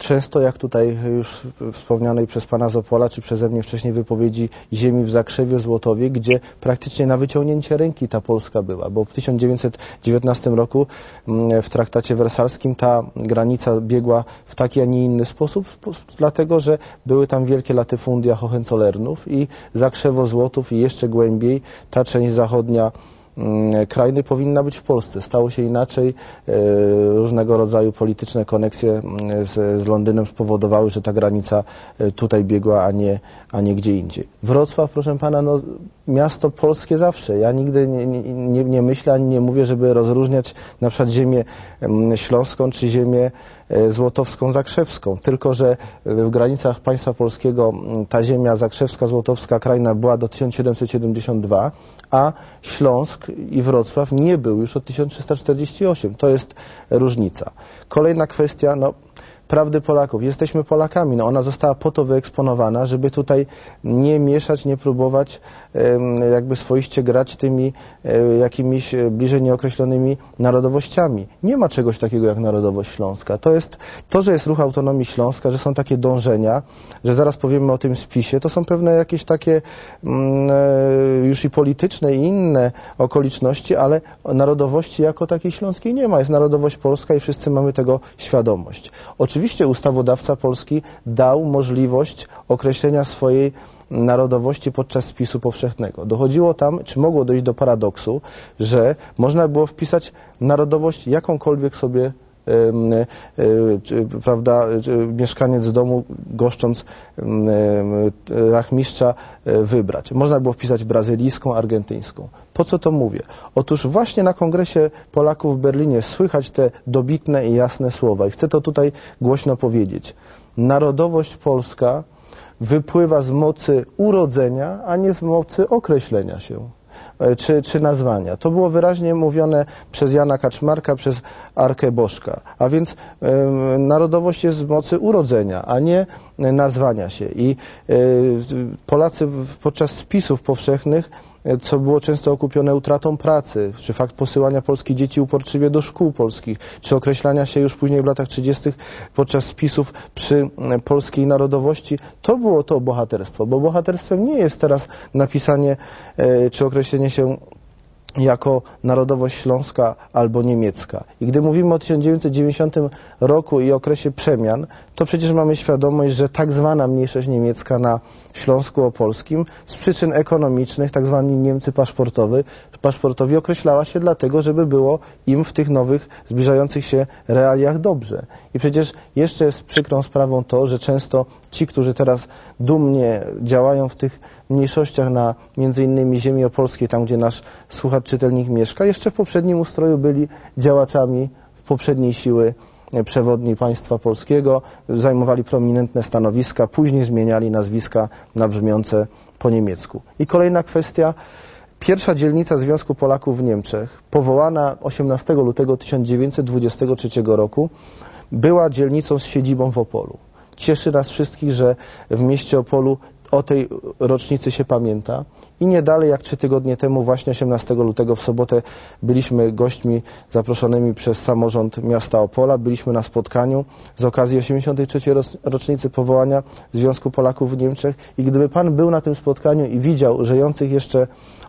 często, jak tutaj już wspomnianej przez pana z Opola, czy przeze mnie wcześniej wypowiedzi ziemi w Zakrzewie, Złotowie, gdzie praktycznie na wyciągnięcie ręki ta Polska była, bo w 1919 roku w traktacie wersalskim ta granica biegła w taki, a nie inny sposób, dlatego, że były tam wielkie latyfundia Hohenzollernów i Zakrzewo, Złotów i jeszcze głębiej ta część zachodnia krainy powinna być w Polsce. Stało się inaczej. Różnego rodzaju polityczne koneksje z Londynem spowodowały, że ta granica tutaj biegła, a nie gdzie indziej. Wrocław, proszę pana, no, miasto polskie zawsze. Ja nigdy nie myślę, ani nie mówię, żeby rozróżniać na przykład ziemię śląską czy ziemię złotowską, zakrzewską. Tylko że w granicach państwa polskiego ta ziemia zakrzewska, złotowska kraina była do 1772, a Śląsk i Wrocław nie był już od 1348. To jest różnica. Kolejna kwestia, no, prawdy Polaków. Jesteśmy Polakami. No, ona została po to wyeksponowana, żeby tutaj nie mieszać, nie próbować jakby swoiście grać tymi jakimiś bliżej nieokreślonymi narodowościami. Nie ma czegoś takiego jak narodowość śląska. To jest to, że jest ruch autonomii Śląska, że są takie dążenia, że zaraz powiemy o tym spisie, to są pewne jakieś takie już i polityczne i inne okoliczności, ale narodowości jako takiej śląskiej nie ma. Jest narodowość polska i wszyscy mamy tego świadomość. Oczywiście ustawodawca polski dał możliwość określenia swojej narodowości podczas spisu powszechnego. Dochodziło tam, czy mogło dojść do paradoksu, że można było wpisać narodowość jakąkolwiek sobie prawda, mieszkaniec domu, goszcząc rachmistrza, wybrać. Można było wpisać brazylijską, argentyńską. Po co to mówię? Otóż właśnie na Kongresie Polaków w Berlinie słychać te dobitne i jasne słowa i chcę to tutaj głośno powiedzieć. Narodowość polska wypływa z mocy urodzenia, a nie z mocy określenia się czy nazwania. To było wyraźnie mówione przez Jana Kaczmarka, przez Arkę Boszka. A więc narodowość jest z mocy urodzenia, a nie nazwania się. I Polacy podczas spisów powszechnych, co było często okupione utratą pracy, czy fakt posyłania polskich dzieci uporczywie do szkół polskich, czy określania się już później w latach 30. podczas spisów przy polskiej narodowości, to było to bohaterstwo, bo bohaterstwem nie jest teraz napisanie czy określenie się jako narodowość śląska albo niemiecka. I gdy mówimy o 1990 roku i okresie przemian, to przecież mamy świadomość, że tak zwana mniejszość niemiecka na Śląsku Opolskim z przyczyn ekonomicznych, tak zwani Niemcy paszportowi określała się dlatego, żeby było im w tych nowych, zbliżających się realiach dobrze. I przecież jeszcze jest przykrą sprawą to, że często ci, którzy teraz dumnie działają w tych mniejszościach na między innymi ziemi opolskiej, tam gdzie nasz słuchacz, czytelnik mieszka, jeszcze w poprzednim ustroju byli działaczami poprzedniej siły przewodniej państwa polskiego, zajmowali prominentne stanowiska, później zmieniali nazwiska na brzmiące po niemiecku. I kolejna kwestia. Pierwsza dzielnica Związku Polaków w Niemczech, powołana 18 lutego 1923 roku, była dzielnicą z siedzibą w Opolu. Cieszy nas wszystkich, że w mieście Opolu o tej rocznicy się pamięta. I nie dalej jak 3 tygodnie temu, właśnie 18 lutego w sobotę, byliśmy gośćmi zaproszonymi przez samorząd miasta Opola. Byliśmy na spotkaniu z okazji 83. rocznicy powołania Związku Polaków w Niemczech. I gdyby pan był na tym spotkaniu i widział żyjących jeszcze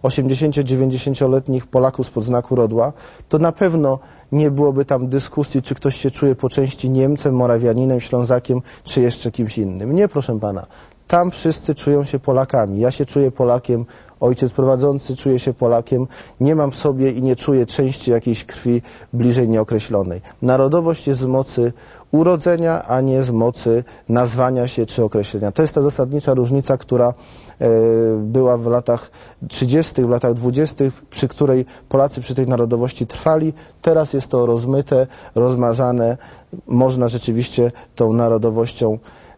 80-90-letnich Polaków spod znaku rodła, to na pewno nie byłoby tam dyskusji, czy ktoś się czuje po części Niemcem, Morawianinem, Ślązakiem, czy jeszcze kimś innym. Nie, proszę pana. Tam wszyscy czują się Polakami. Ja się czuję Polakiem, ojciec prowadzący czuje się Polakiem. Nie mam w sobie i nie czuję części jakiejś krwi bliżej nieokreślonej. Narodowość jest z mocy urodzenia, a nie z mocy nazwania się czy określenia. To jest ta zasadnicza różnica, która była w latach 30., w latach 20., przy której Polacy przy tej narodowości trwali. Teraz jest to rozmyte, rozmazane. Można rzeczywiście tą narodowością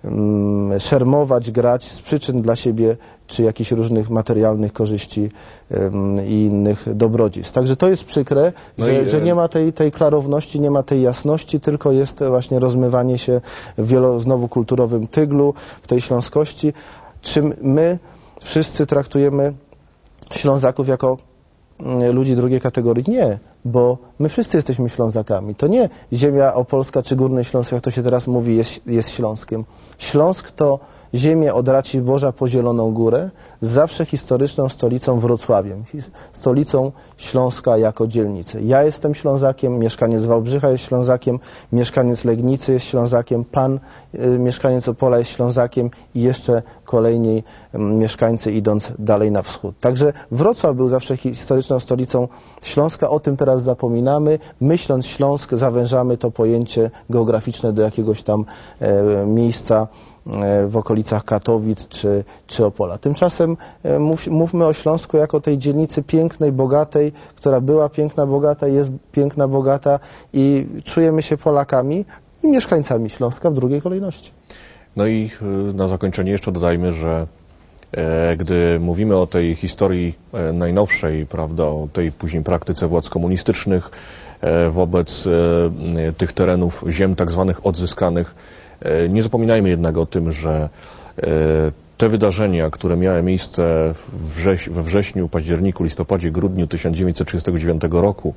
szermować, grać z przyczyn dla siebie czy jakichś różnych materialnych korzyści i innych dobrodziejstw. Także to jest przykre, że nie ma tej klarowności, nie ma tej jasności, tylko jest właśnie rozmywanie się w znowu kulturowym tyglu, w tej śląskości. Czym my wszyscy traktujemy Ślązaków jako ludzi drugiej kategorii. Nie, bo my wszyscy jesteśmy Ślązakami. To nie ziemia opolska czy Górny Śląsk, jak to się teraz mówi, jest Śląskiem. Śląsk to ziemię od Raciborza po Zieloną Górę, zawsze historyczną stolicą Wrocławiem, stolicą Śląska jako dzielnicy. Ja jestem Ślązakiem, mieszkaniec Wałbrzycha jest Ślązakiem, mieszkaniec Legnicy jest Ślązakiem, pan mieszkaniec Opola jest Ślązakiem i jeszcze kolejni mieszkańcy idąc dalej na wschód. Także Wrocław był zawsze historyczną stolicą Śląska, o tym teraz zapominamy. Myśląc Śląsk, zawężamy to pojęcie geograficzne do jakiegoś tam miejsca w okolicach Katowic czy Opola. Tymczasem mówmy o Śląsku jako tej dzielnicy pięknej, bogatej, która była piękna, bogata, jest piękna, bogata i czujemy się Polakami i mieszkańcami Śląska w drugiej kolejności. No i na zakończenie jeszcze dodajmy, że gdy mówimy o tej historii najnowszej, prawda, o tej później praktyce władz komunistycznych wobec tych terenów ziem tak zwanych odzyskanych, nie zapominajmy jednak o tym, że te wydarzenia, które miały miejsce we wrześniu, październiku, listopadzie, grudniu 1939 roku,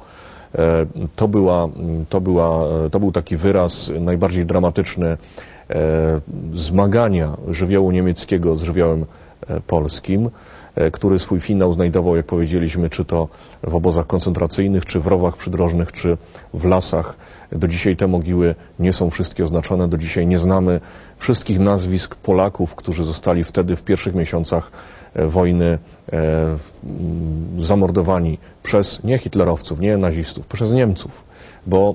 to był taki wyraz najbardziej dramatyczny zmagania żywiołu niemieckiego z żywiołem polskim, który swój finał znajdował, jak powiedzieliśmy, czy to w obozach koncentracyjnych, czy w rowach przydrożnych, czy w lasach. Do dzisiaj te mogiły nie są wszystkie oznaczone, do dzisiaj nie znamy wszystkich nazwisk Polaków, którzy zostali wtedy w pierwszych miesiącach wojny zamordowani przez nie hitlerowców, nie nazistów, przez Niemców, bo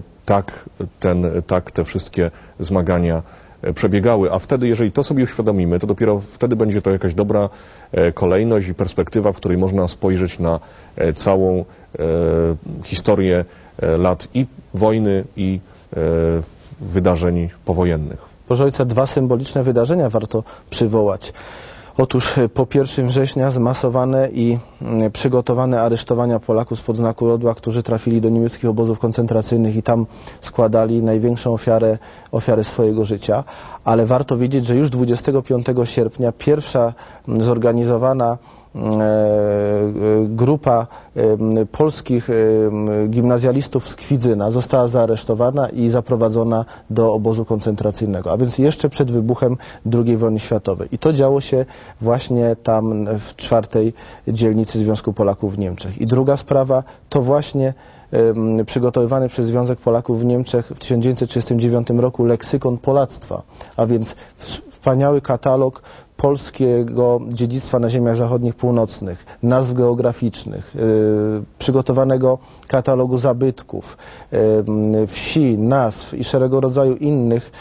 tak te wszystkie zmagania przebiegały, a wtedy, jeżeli to sobie uświadomimy, to dopiero wtedy będzie to jakaś dobra kolejność i perspektywa, w której można spojrzeć na całą historię lat i wojny, i wydarzeń powojennych. Proszę ojca, dwa symboliczne wydarzenia warto przywołać. Otóż po 1 września zmasowane i przygotowane aresztowania Polaków spod znaku Rodła, którzy trafili do niemieckich obozów koncentracyjnych i tam składali największą ofiarę swojego życia. Ale warto wiedzieć, że już 25 sierpnia pierwsza zorganizowana grupa polskich gimnazjalistów z Kwidzyna została zaaresztowana i zaprowadzona do obozu koncentracyjnego, a więc jeszcze przed wybuchem II wojny światowej. I to działo się właśnie tam w 4. dzielnicy Związku Polaków w Niemczech. I druga sprawa to właśnie przygotowywany przez Związek Polaków w Niemczech w 1939 roku leksykon polactwa, a więc wspaniały katalog polskiego dziedzictwa na ziemiach zachodnich północnych, nazw geograficznych, przygotowanego katalogu zabytków, wsi, nazw i szeregu rodzaju innych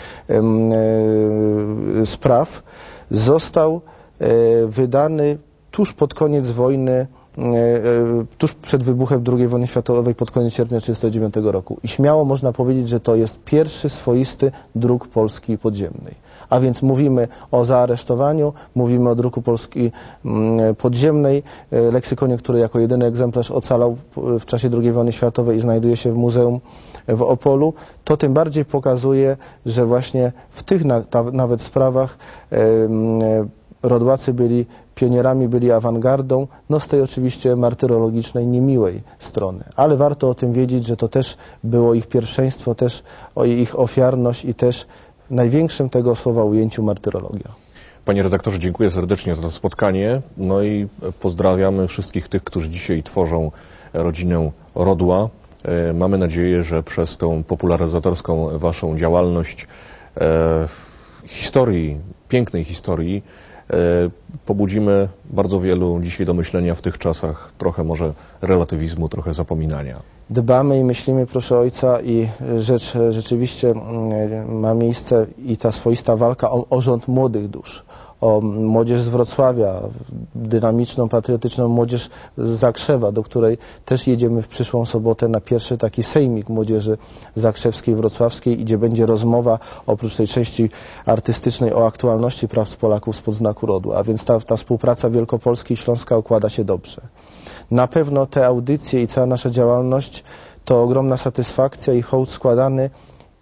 spraw, został wydany tuż pod koniec wojny, tuż przed wybuchem II wojny światowej pod koniec sierpnia 1939 roku. I śmiało można powiedzieć, że to jest pierwszy swoisty druk Polski podziemnej. A więc mówimy o zaaresztowaniu, mówimy o druku Polski podziemnej, leksykonie, który jako jedyny egzemplarz ocalał w czasie II wojny światowej i znajduje się w muzeum w Opolu. To tym bardziej pokazuje, że właśnie w tych nawet sprawach Rodłacy byli pionierami, byli awangardą, no z tej oczywiście martyrologicznej, niemiłej strony. Ale warto o tym wiedzieć, że to też było ich pierwszeństwo, też o ich ofiarność i też w największym tego słowa ujęciu martyrologia. Panie redaktorze, dziękuję serdecznie za to spotkanie. No i pozdrawiamy wszystkich tych, którzy dzisiaj tworzą rodzinę Rodła. Mamy nadzieję, że przez tą popularyzatorską waszą działalność historii, pięknej historii, pobudzimy bardzo wielu dzisiaj do myślenia w tych czasach, trochę może relatywizmu, trochę zapominania. Dbamy i myślimy, proszę ojca, i rzecz rzeczywiście ma miejsce i ta swoista walka o rząd młodych dusz, o młodzież z Wrocławia, dynamiczną, patriotyczną młodzież z Zakrzewa, do której też jedziemy w przyszłą sobotę na pierwszy taki sejmik młodzieży zakrzewskiej, wrocławskiej, gdzie będzie rozmowa oprócz tej części artystycznej o aktualności praw Polaków spod znaku Rodła, a więc ta współpraca Wielkopolski i Śląska układa się dobrze. Na pewno te audycje i cała nasza działalność to ogromna satysfakcja i hołd składany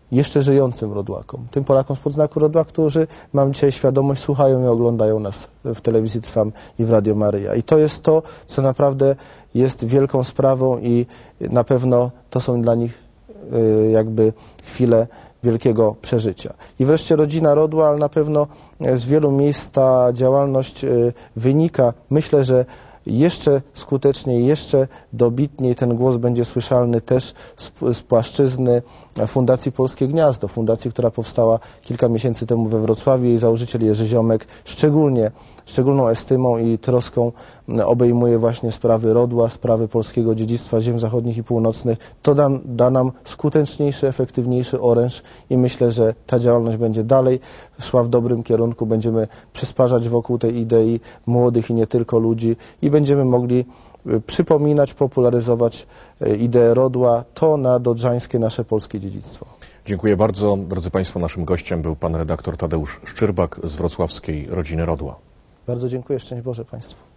jeszcze żyjącym Rodłakom, tym Polakom spod znaku Rodła, którzy, mam dzisiaj świadomość, słuchają i oglądają nas w telewizji Trwam i w Radio Maryja. I to jest to, co naprawdę jest wielką sprawą i na pewno to są dla nich jakby chwile wielkiego przeżycia. I wreszcie rodzina Rodła, ale na pewno z wielu miejsc ta działalność wynika. Myślę, że jeszcze skuteczniej, jeszcze dobitniej ten głos będzie słyszalny też z płaszczyzny Fundacji Polskie Gniazdo, fundacji, która powstała kilka miesięcy temu we Wrocławiu. Jej założyciel Jerzy Ziomek szczególną estymą i troską obejmuje właśnie sprawy Rodła, sprawy polskiego dziedzictwa ziem zachodnich i północnych. To da nam skuteczniejszy, efektywniejszy oręż i myślę, że ta działalność będzie dalej szła w dobrym kierunku. Będziemy przysparzać wokół tej idei młodych i nie tylko ludzi i będziemy mogli przypominać, popularyzować ideę Rodła, to nadodrzańskie nasze polskie dziedzictwo. Dziękuję bardzo. Drodzy Państwo, naszym gościem był pan redaktor Tadeusz Szczyrbak z wrocławskiej Rodziny Rodła. Bardzo dziękuję. Szczęść Boże Państwu.